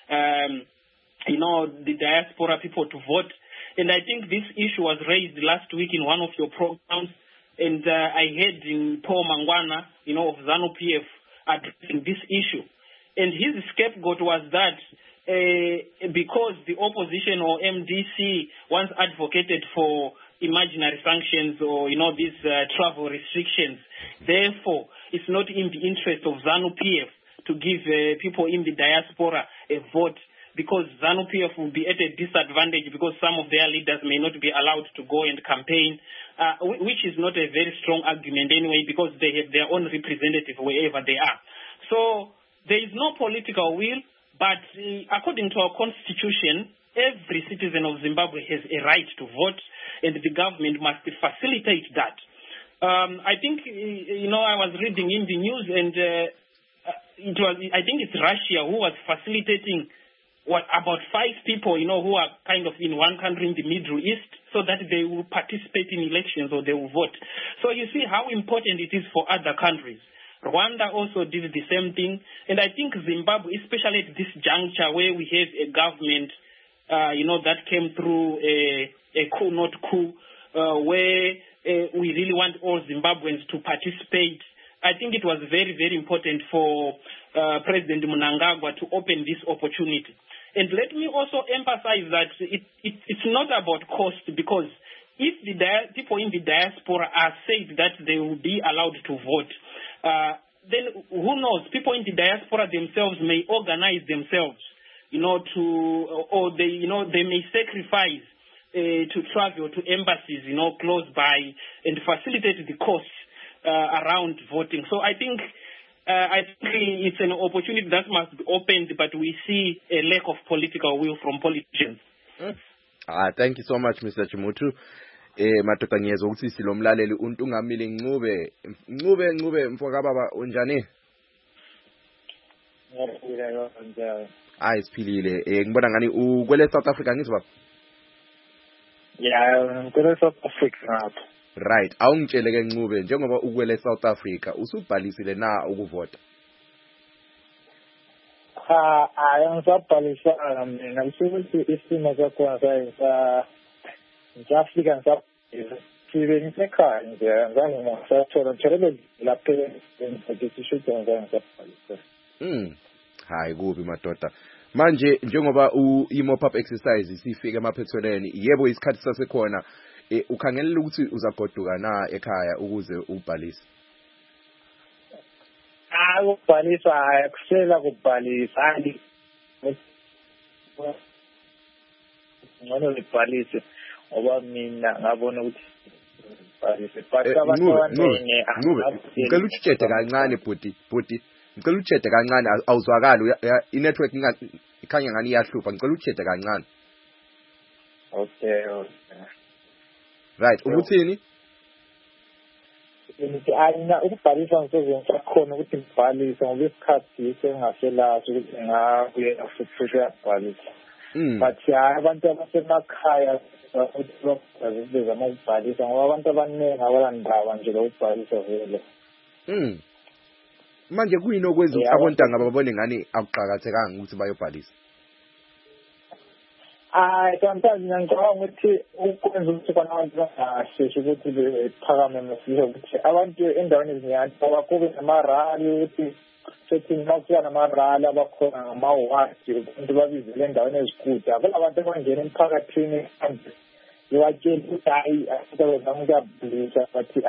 the diaspora people to vote. And I think this issue was raised last week in one of your programs. And I heard in Paul Mangwana, of ZANU-PF, addressing this issue. And his scapegoat was that because the opposition or MDC once advocated for imaginary sanctions or, these travel restrictions, therefore, it's not in the interest of ZANU-PF to give people in the diaspora a vote, because ZANU-PF will be at a disadvantage because some of their leaders may not be allowed to go and campaign, which is not a very strong argument anyway, because they have their own representative wherever they are. So there is no political will. But according to our constitution, every citizen of Zimbabwe has a right to vote, and the government must facilitate that. I think, I was reading in the news, and I think it's Russia who was facilitating about 5 people, who are kind of in one country in the Middle East, so that they will participate in elections or they will vote. So you see how important it is for other countries. Rwanda also did the same thing. And I think Zimbabwe, especially at this juncture where we have a government, that came through a coup, not coup, where we really want all Zimbabweans to participate. I think it was very, very important for President Mnangagwa to open this opportunity. And let me also emphasize that it's not about cost, because if the people in the diaspora are said that they will be allowed to vote, then who knows? People in the diaspora themselves may organize themselves, they may sacrifice to travel to embassies, close by, and facilitate the costs around voting. So I think it's an opportunity that must be opened, but we see a lack of political will from politicians. Thank you so much, Mr. Chimutu. Matokanyeza ukuthi silomlaleli uNtungamile Ncube mfoka baba unjani? Siphilile. Ngibona ngani ukwele South Africa ngithi baba? Yeah, ngikule South Africa ngapha. Right. Awungitshele ke Ncube, njengoba ukwele South Africa, usubhalisile na ukuvota? Angisabhalisanga mina. Ngisukuthi isimo sakhona ngiyafika sibe ngisekhaya nje ngizange ngisathola ngithelele lapho ngisishuthi ngisabhalisa. Hayi kubi madoda. Manje njengoba i-mop-up exercise sifike emaphethelweni, yebo isikhathi sasekhona, ukhangelela ukuthi uzagoduka na ekhaya ukuze ubhalise? Ukubhalisa akusela kubhalisa ngcono libhalise ngoba mina ngabona ukuthi bhalise but abantu abaningi ngicela utshede kancane bhuti ngicela utshede kancane, awuzwakali i-network ikhanya ngani iyahlupha, ngicela utshede kancane. Okay. Right, ukuthini? Ukubhalisa ngisekhona ukuthi ngibhalise ngoba isikhathi sengaselazi ukuthi ngabuye futhi uyabhalisa. But abantu abasemakhaya bazama ukubhalisa ngoba abantu abaningi abalandaba nje lokubhalisa vele. Manje kuyini okwenza ukuthi abontanga babone ngani akuqhakathekanga ukuthi bayobhalisa? Sometimes ngicabanga ukuthi ukwenza ukuthi abantu bangasheshe ukuthi bephakame masihle ukuthi abantu endaweni ezinyani bakube namarali ukuthi sethi makufika namarali abakhona ngamawadi abantu babizele endaweni ezikude. Abela abantu abangena emphakathini manje bewatshela ukuthi hayi asizama ukuyabhalisa but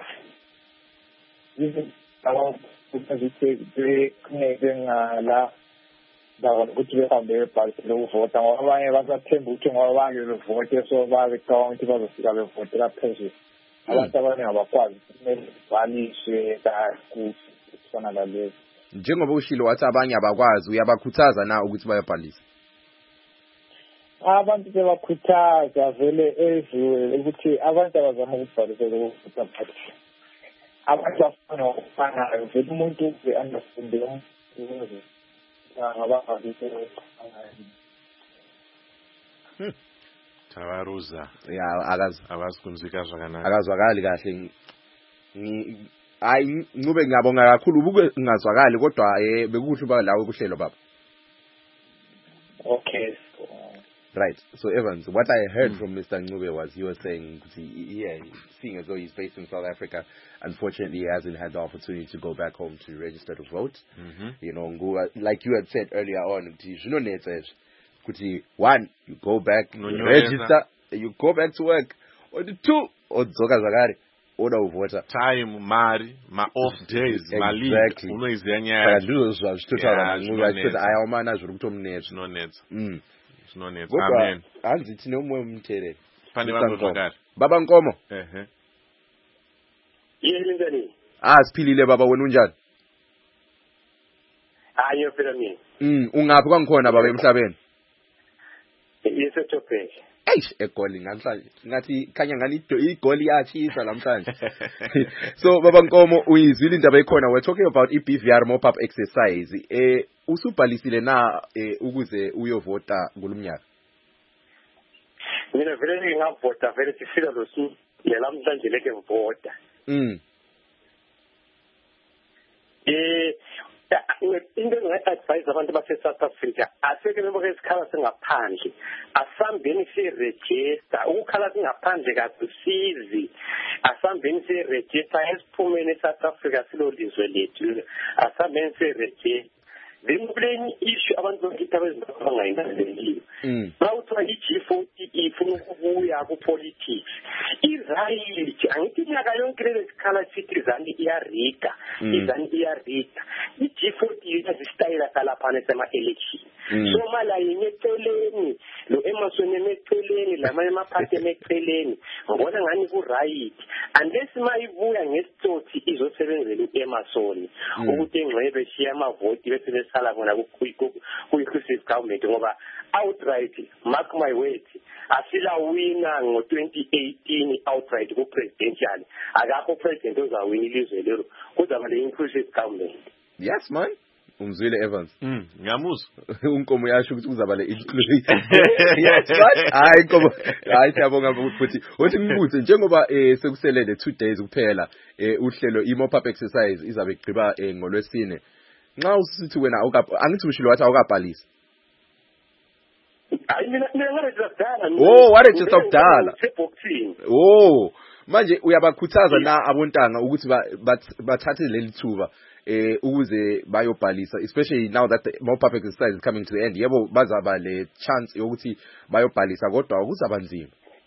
ukuthi ngala ukuthi behambe bebhalisele ukuvota ngoba abanye basathemba ukuthi ngoba bangezovote so babecabanga ukuthi bazofika bevotela phezulu. Abantu abaningi abakwazi kumele baliswe kufana nalezi. Njengoba ushilo wathi abanye abakwazi, uyabakhuthaza na ukuthi bayobhalisa? Abantu sebakhuthaza vele everywhere ukuthi abantu abazama ukubhalisela ukuvota but abantu bafuna ukufanayo vele umuntu uze-understande umuntu Tavaruza. Abazikunzika zvakanaka. Akazwakali kahle. Hayi Ncube ngiyabonga kakhulu ubuke ngazwakali kodwa bekuhle ba lawe kuhlelo baba. Okay. Right. So Evans, what I heard from Mr. Ncube was you were saying, seeing as though he's based in South Africa, unfortunately he hasn't had the opportunity to go back home to register to vote. Like you had said earlier on, one, you go back, register, you go back to work, or the two, or voter. Time, mari, my off days, my leave. Exactly. No net. Amen. Anzithi nomwe umthelele. Fane bazozwakala. Baba Nkomo. Yini njani? Siphilile baba, wena unjani? hayi phela mina ungaphi kwangikhona baba emhlabeni yisetopek eish egoli namhlanje ngathi khanya ngani igoli yachisa namhlanje so baba Nkomo uyizwile indaba ekhona we're talking about iBVR mop up exercise usubhalisile na ukuze uyovota kulumnyaka mina vele ngingavota vele sifika losu namhlanje leke ngivota into enginga-advise abantu base-South Africa aseke beboke isikhala singaphandle asambeni sirejista ukukhala singaphandle kasisizi asambeni sirejista esiphumeni e-South Africa silolizwe lethu asambeni sirejista then kule issue abantu bakithi abangayinanzeleliyo bawuthiwa i-G40 ifuna ukubuya ku-politics i-right angithi iminyaka yonke lele sikhala sithi izani iyarida i-G40 yizisitayela salaphana esema-election so mala yinye eceleni lo Emerson emeceleni lamanye amaphathi emeceleni ngibona ngani ku-right unless mayibuya ngesitsotsi izosebenzela u-Emerson ukuthi engxebe shiya amavoti bese besala bona ku-inclusive government ngoba outright mark my words asila wina ngo-2018 outright ku-presidential akakho president ozawina ilizwe lelo kuzaba le-inclusive government. Yes man umzwile Evans ngiyamuzwa unkomo yasho ukuthi kuzaba le inclusive yes man hayi Nkomo hayi siyabonga futhi uthi ngibuze njengoba sekuselele 2 days kuphela uhlelo i-mop up exercise izabe igqiba ngolwesine nxa usithi wena angithi ushilo wathi awukabhalisa hayi mina ngaregister kudala waregister kudala manje uyabakhuthaza na abontanga ukuthi bathathe leli thuba ukuze bayobhalisa especially now that the mop up exercise is coming to the end yebo bazaba le chance yokuthi bayobhalisa kodwa kuzaba nzima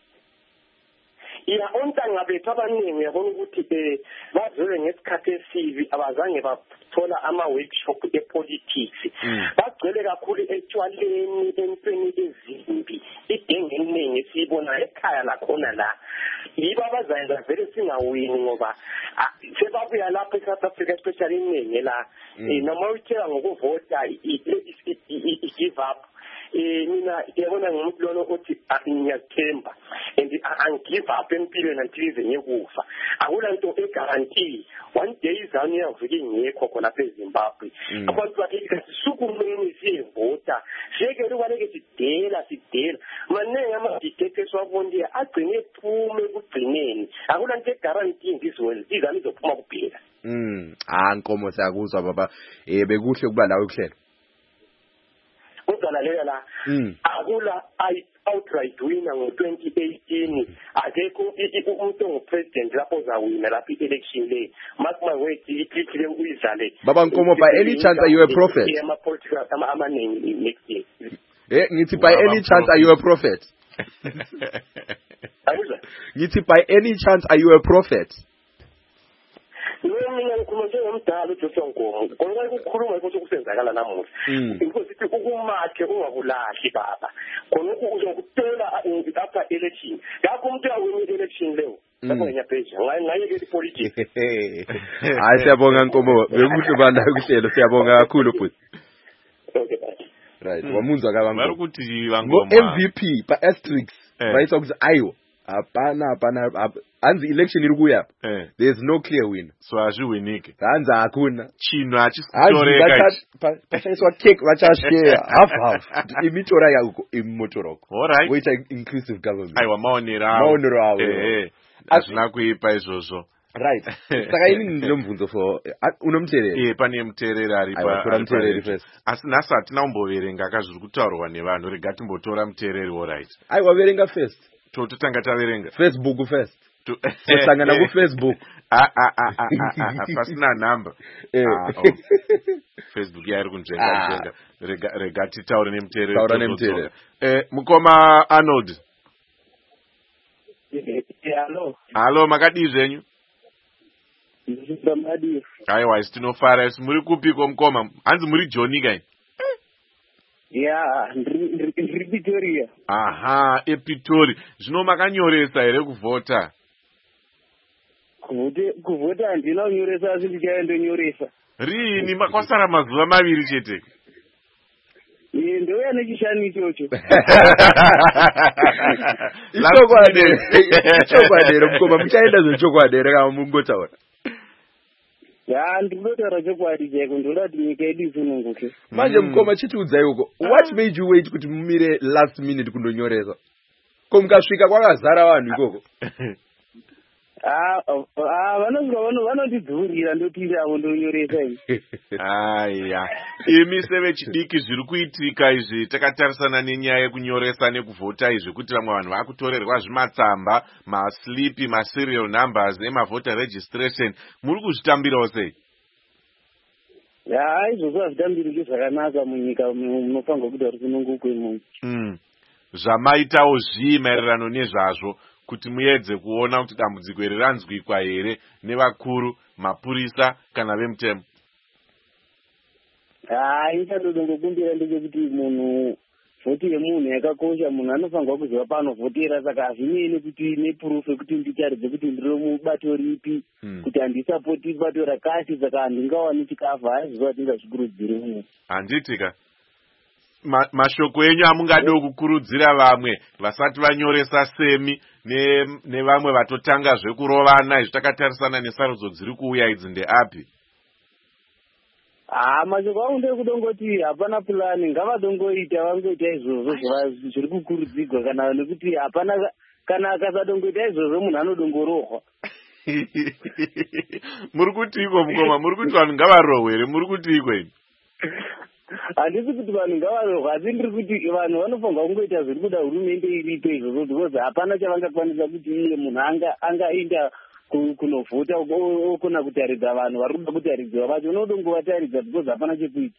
ontanga bethu abaningi yabona ukuthi bazwe ngesikhathi esibi abazange bathola ama-workshop e-politics bagcwele kakhulu etshwaleni entweni ezimbi idenge eningi esiyibona ekhaya lakhona la yibo abazayenza vele singawini ngoba sebabuya lapha e-South Africa especially iningi la noma utshela ngokuvota i-give up mina yabona ngumuntu lona ukuthi ngiyathemba and angigive up empilweni until ize ngiyekufa akulanto eguarantee one day izami yavuke ingekho khona lapha eZimbabwe abantu bakithi sisukumeni siyevota shekele ubaleke sidela manenge ama-dictators wabondiya agcine ephume ekugcineni akulanto eguarantee ngizweni izami izophuma kuphela Nkomo siyakuzwa baba bekuhle kuba lawe kuhlela uzalalela la akula outright winner ngo-2018 akekho umuntu ongupresident lapho ozawina lapho i-election le mark my words iphithile uyidlale baba Nkomo by any chance are you a prophet ama-political amaningi next year ngithi by any chance are you a prophet ngithi by any chance are you a prophet mina ngikhuluma njengomdala uJoshua Nkomo konke ukukhuluma ukuthi kusenzakala namuhla inkosi ithi ukumakhe ungakulahle baba khona uzokutela after election yakho umuntu awini election leyo lapho ngiyaphesha ngayeke ipolitics hayi siyabonga Nkomo bekuhle bala kuhlelo siyabonga kakhulu futhi okay right wamunzwa kabanga bari ukuthi bangoma MVP ba asterisks bayitwa ukuthi ayo hapana anzi election iri kuya there is no clear winner so azviwinike hanza hakuna chino achitoreka pashaiswa cake vachashare half imitora yako imotoroko alright which inclusive government aiwa maonero awo azvina kuipa izvozvo right saka ini ndilomvunzo for unomteereri pane muteereri aripa asi nhasi hatina kumboverenga kazviri kutaurwa nevanhu rega timbotora muteereri alright aiwa verenga first totanga taverenga Facebook first tosangana kuFacebook pasina number Facebook yairi kunjenga rega titaure nemuteereri mukoma Arnold halo makadii zvenyu aiwa isi tinofara isi muri kupiko mukoma hanzi muri Joni kai ndiri Pretoria. Aha, ePitori. Zvino makanyoresa here kuvhota? kuvhota handina kunyoresa asi ndichaendonyoresa. Rini kwasara mazuva maviri chete. Ndouya nechishanu ichocho. Ichokwadere mukoma muchaenda zvechokwadere kama mungotaura. Ndinotaura chokwadi chaiko, ndoda kuti nyika yedu isununguke. Manje mukoma chitiudzai uko, what made you wait kuti mumire last minute kundonyoresa? Ko mukasvika kwakazara vanhu ikoko? Vanondidhurira ndopinda avo ndonyoresa ini. Aya, imi sevechidiki zviri kuitika izvi takatarisana nenyaya yekunyoresa nekuvhota izvi kuti vamwe vanhu vakutorerwa zvimatsamba, maslipi, maserial numbers nemavoter registration, muri kuzvitambirawo sei? Izvozvo hazvitambiriki zvakanaka munyika munofanirwa kuda kuti kunongokwe munhu. Zvamaitawo zvii maererano nezvazvo kuti muedze kuona kuti dambudziko iri ranzwikwa here nevakuru, mapurisa kana vemutemo? Ichadodongokumbira ndechekuti munhu, vhoti yemunhu yakakosha, munhu anofanirwa kuziva paanovhotera, saka hazvinei kuti neproof yekuti ndicharidze kuti ndiri mubato ripi, kuti handisapoti bato rakati, saka handingawani chikafu, haizviziva tingazvikurudziri munhu. Handitika mashoko enyu amungado kukurudzira vamwe vasati vanyoresa semi nevamwe vatotanga zvekurovana izvi takatarisana nesarudzo dziri kuuya idzi ndeapi? Mashoko angu ndekudongoti hapana pulani, ngavadongoita vangoita izvozvo zviri kukurudzirwa, kana nekuti hapana, kana akasadongoita izvozvo munhu anodongorohwa. Muri kutiko mukoma? Muri kuti vanhu ngavarohwe here? Muri kutiko ini? Handisi kuti vanhu ngavarohwa, asi ndiri kuti vanhu vanofanirwa kungoita zviri kuda hurumende iripo izvozvo, because hapana chavangakwanisa kuti iye munhu angaenda kunovhota okona kutaridza vanhu vari kuda kutaridziwa vacho, unodongovataridza because hapana chekuita.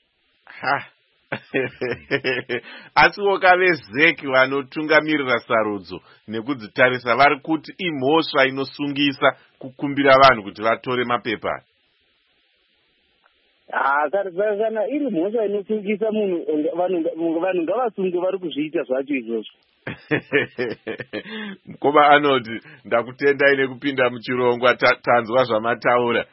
Asiwo kavezeki vanotungamirira sarudzo nekudzitarisa vari kuti imhosva inosungisa kukumbira vanhu kuti vatore mapepa. Kana iri mhosva inosungisa munhu, vanhu ngavasunge vari kuzviita zvacho izvozvo. Mukoma Arnold, ndakutendai nekupinda muchirongwa, tanzwa zvamataura.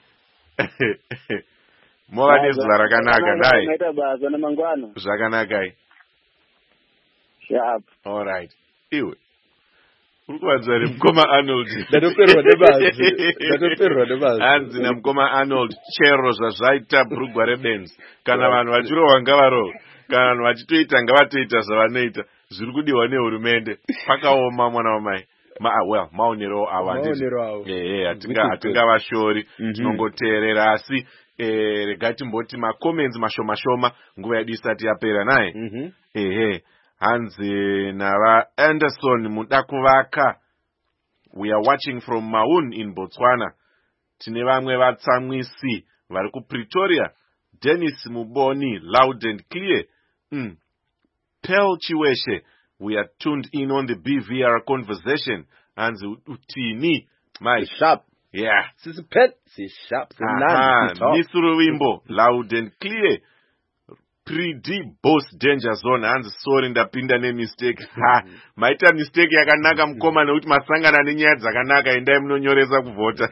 Mova nezuva rakanaka nai. Zvakanakai. Sharp. All right. Iwe. Urikuvanzwa nemukoma Arnold. Ndatoperwa nebazi. Hanzi namukoma Arnold chero zvazvaita bhurugwa rebenzi. Kana vanhu vachirohwa ngavarohwe, kana vanhu vachitoita ngavatoita zvavanoita. Zviri kudiwa nehurumende. Pakaoma mwana wamai. Maonero avo hatingavashori, tinongoteerera asi regai timboti macomments mashoma nguva yedu isati yapera naye. Hanzi nava Anderson muda kuvaka. We are watching from Maun in Botswana. Tine vamwe vatsamwisi vari kuPretoria. Dennis Muboni, loud and clear. Pearl Chiweshe, we are tuned in on the BVR conversation. Hanzi utini. My sharp. Yeah. Sisi pet, si sharp. Misuru Wimbo, loud and clear. Pre-D boss danger zone. Hanzi sorry ndapinda mistake. Maita mistake yakanaka mukoma nekuti masangana nenyaya dzakanaka endai munonyoresa kuvhota.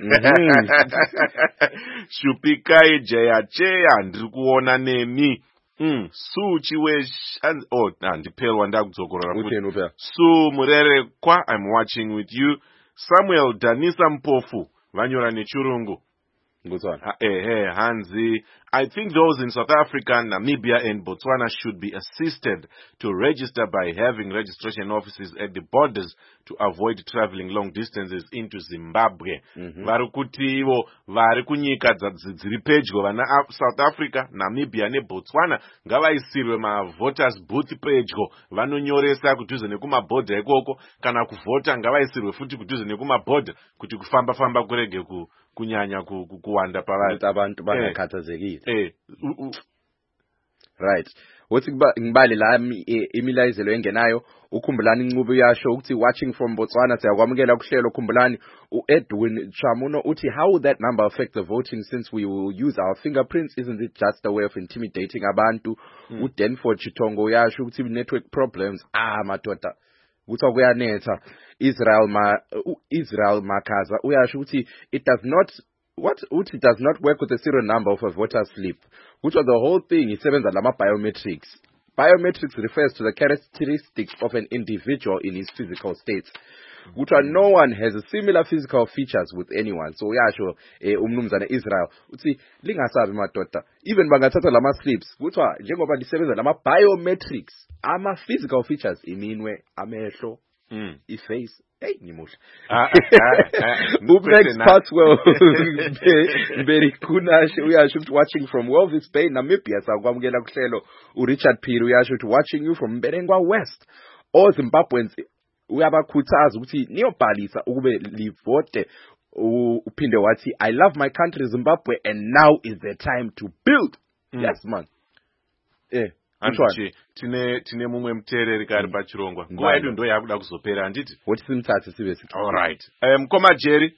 Shupikai Jayacheya ndiri kuona nemi. Ndipelwa ndakudzokora. Su Murere kwa, I'm watching with you. Samuel Danisa Mpofu vanyora nechirungu. Hanzi, I think those in South Africa, Namibia and Botswana should be assisted to register by having registration offices at the borders to avoid traveling long distances into Zimbabwe. Varukuti ivo vari kunyika dziri pedyo vana South Africa, Namibia neBotswana ngavaisirwe voters booth pedyo vanonyoresa kudhuze nekumabhodha ikoko, kana kuvhota ngavaisirwe futi kudhuze nekumabhodha kuti kufamba kurege kunyanya kuwanda pavanhu abantu bangakhathazekile. Right. Wothi ngibale la imilayezelo engenayo, ukhumbulani inqubo yasho ukuthi watching from Botswana siyakwamukela kuhlelo. Ukhumbulani uEdwin Chamuno uthi how would that number affect the voting since we will use our fingerprints? Isn't it just a way of intimidating abantu? uDenford Chitongo yasho ukuthi network problems. Madoda kuthiwa kuyanetha. Israel Makaza uyasho ukuthi it does not work with the serial number of a voter's slip. Kuthiwa the whole thing isebenza lama biometrics. Biometrics refers to the characteristics of an individual in his physical state. Kuthiwa no one has a similar physical features with anyone. So uyasho umnumzana Israel uthi lingasabi madoda, even bangathatha lama slips kuthiwa njengoba lisebenza lama biometrics, ama physical features iminwe, amehlo, iface, ngimuhle. Ubex Pathwell Mberi Kunashe uyasho ukuthi watching from Walvis Bay, Namibia. Sakwamukela kuhlelo. uRichard Phiri uyasho ukuthi watching you from Mberengwa West. All Zimbabweans uyabakhuthaza ukuthi niyobhalisa ukube livote. Uphinde wathi I love my country Zimbabwe and now is the time to build. Yes man. Tine mumwe mutereri kari pachirongwa. Nguva yedu ndo yakuda kuzopera anditi? Woti simuthathe sibe sithi. All right. Mkoma Jerry.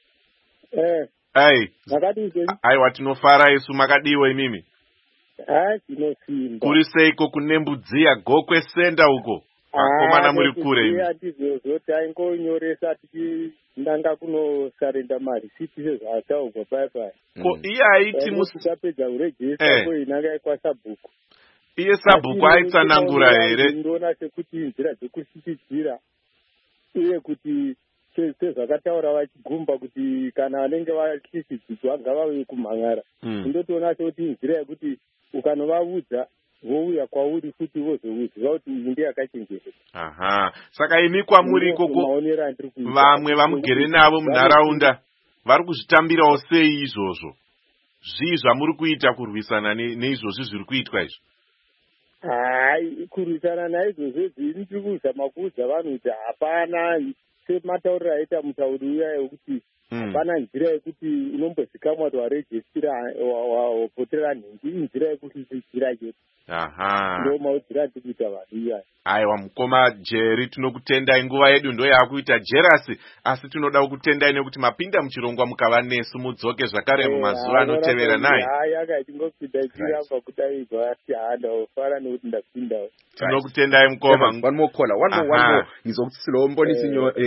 Aiwa tinofara isu makadiwa imimi. Tinosimba. Kuri seiko kunembudzia gokwe senda uko. Akomana muri kure imi. Atizozoti aingonyoresa tichindanga kunosarenda mari siti sezvaataugwa paipai. Ko iye aiti musapedza kurejista ko inanga ikwasabhuku. Iye sabhuku aitsanangura here. Ndinoona sekuti nzira dzekusitidzira uye kuti sezvakataura vachigumba kuti kana vanenge vachisidzidzwa ngavauye kumhangara. Ndotoona sekuti nzira yekuti ukanovaudza vouya kwauri futi vozouziva kuti iyi ndeyakachenjera. Saka imi kwamuri ikoko vamwe vamugere navo munharaunda vari kuzvitambirawo sei izvozvo? Zvii zvamuri kuita kurwisana neizvozvi zviri kuitwa izvo? Kurwisana naizvozvo zviri tiri kuzama kuudza vanhu kuti hapana sematauriro aita mutauri uya wekuti hapana nzira yekuti unombozikamwa kuti warejistira wavhotera nhingi, inzira yekusisidzira chete. Ndo maudzira ati kuita vanhu iyaya. Aiwa mukoma Jerry, tinokutendai, nguva yedu ndo yakuita jerasi, asi tinoda kukutendai nekuti mapinda muchirongwa mukava nesu, mudzoke zvakare mumazuva anotevera naye. Akachingopinda chiramba kudaidzwa asi handofara nekuti ndapindawo. Tinokutendai mukoma. One more caller, one more. Ngizokutsilo mbonisi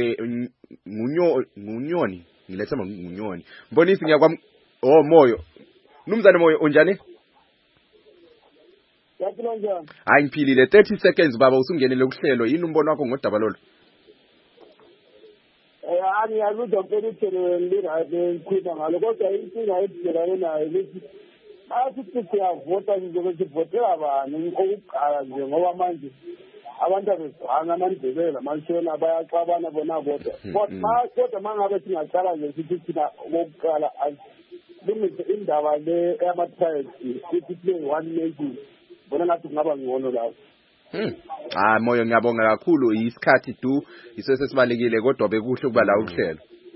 ngunyoni. Ngilethema ngunyoni. Mbonisi ngiyakwam Moyo. Numzane Moyo unjani? Hayi ngiphilile. 30 seconds baba usungenele kuhlelo. Yini umbono wakho ngodaba lolo? Angiyakuzwa phela uthele ngikhuluma ngalo kodwa inkinga ebhekane nayo ukuthi asithi siyavota nje sivotela abantu okuqala nje ngoba manje abantu abezana amandebele amashona bayaxabana bona kodwa kodwa mangabe singaqala nje sithi thina okuqala lungise indaba le yama-tribes ukuthi kube one nation bona ngathi kungaba ngcono lapho. Moyo ngiyabonga kakhulu, isikhathi du isesesibalekile kodwa bekuhle ukuba la ukuhlelo.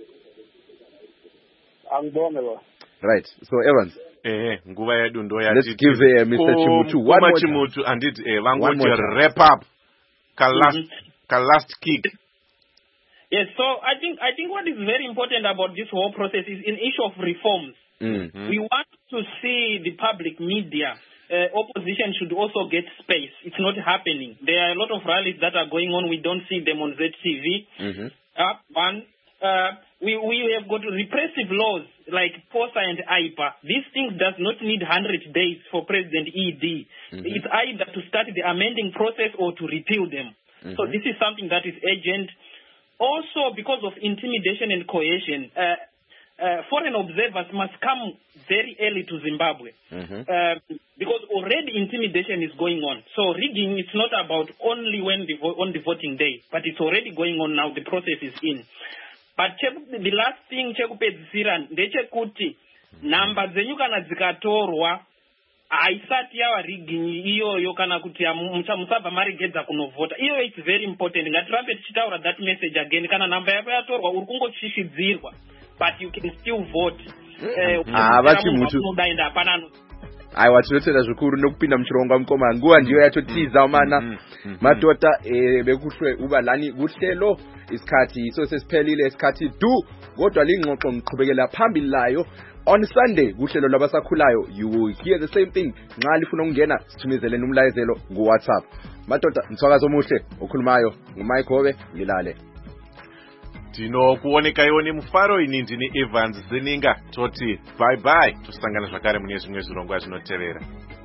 Angibonge ba. Right, so Evans. Nguva yedu ndo yathi. Let's give Mr. Chimutu one more Chimutu anditi vangoti wrap up ka last kick. Yes, so I think what is very important about this whole process is an issue of reforms. We want to see the public media. Opposition should also get space. It's not happening. There are a lot of rallies that are going on. We don't see them on ZTV. We have got repressive laws like POSA and IPA. These things does not need 100 days for President ED. It's either to start the amending process or to repeal them. So this is something that is urgent. Also, because of intimidation and coercion, foreign observers must come very early to Zimbabwe because already intimidation is going on. So rigging is not about only on the voting day, but it's already going on now. The process is in. But the last thing chekupedzisira ndechekuti namba dzenyu kana dzikatorwa haisati yava rigging iyoyo kana kuti musabva maregedza kunovhota. Iyo it's very important. Ngatirambe tichitaura that message again. Kana namba yako yatorwa uri kungochishidzirwa, but you can still vote. aiwa tinotenda zvikuru nokupinda muchirongwa mukoma nguva ndiyo yatotiza mana madhodha bekuhlwe ubalani kuhlelo isikhathi iso sesiphelile isikhathi kodwa lingxoxo ngiqhubekela phambili layo on Sunday kuhlelo labasakhulayo. You will hear the same thing. Nxa lifuna ukungena sithumezele umlayezelo ngoWhatsApp. Madoda mthwakazo omuhle okhulumayo nguMike Hobe ngilale. Tinokuoneka yoni mufaro ini ndini Evans Zeninga toti bye bye. Tusangana zvakare mune zvimwe zvirongwa zvinotevera.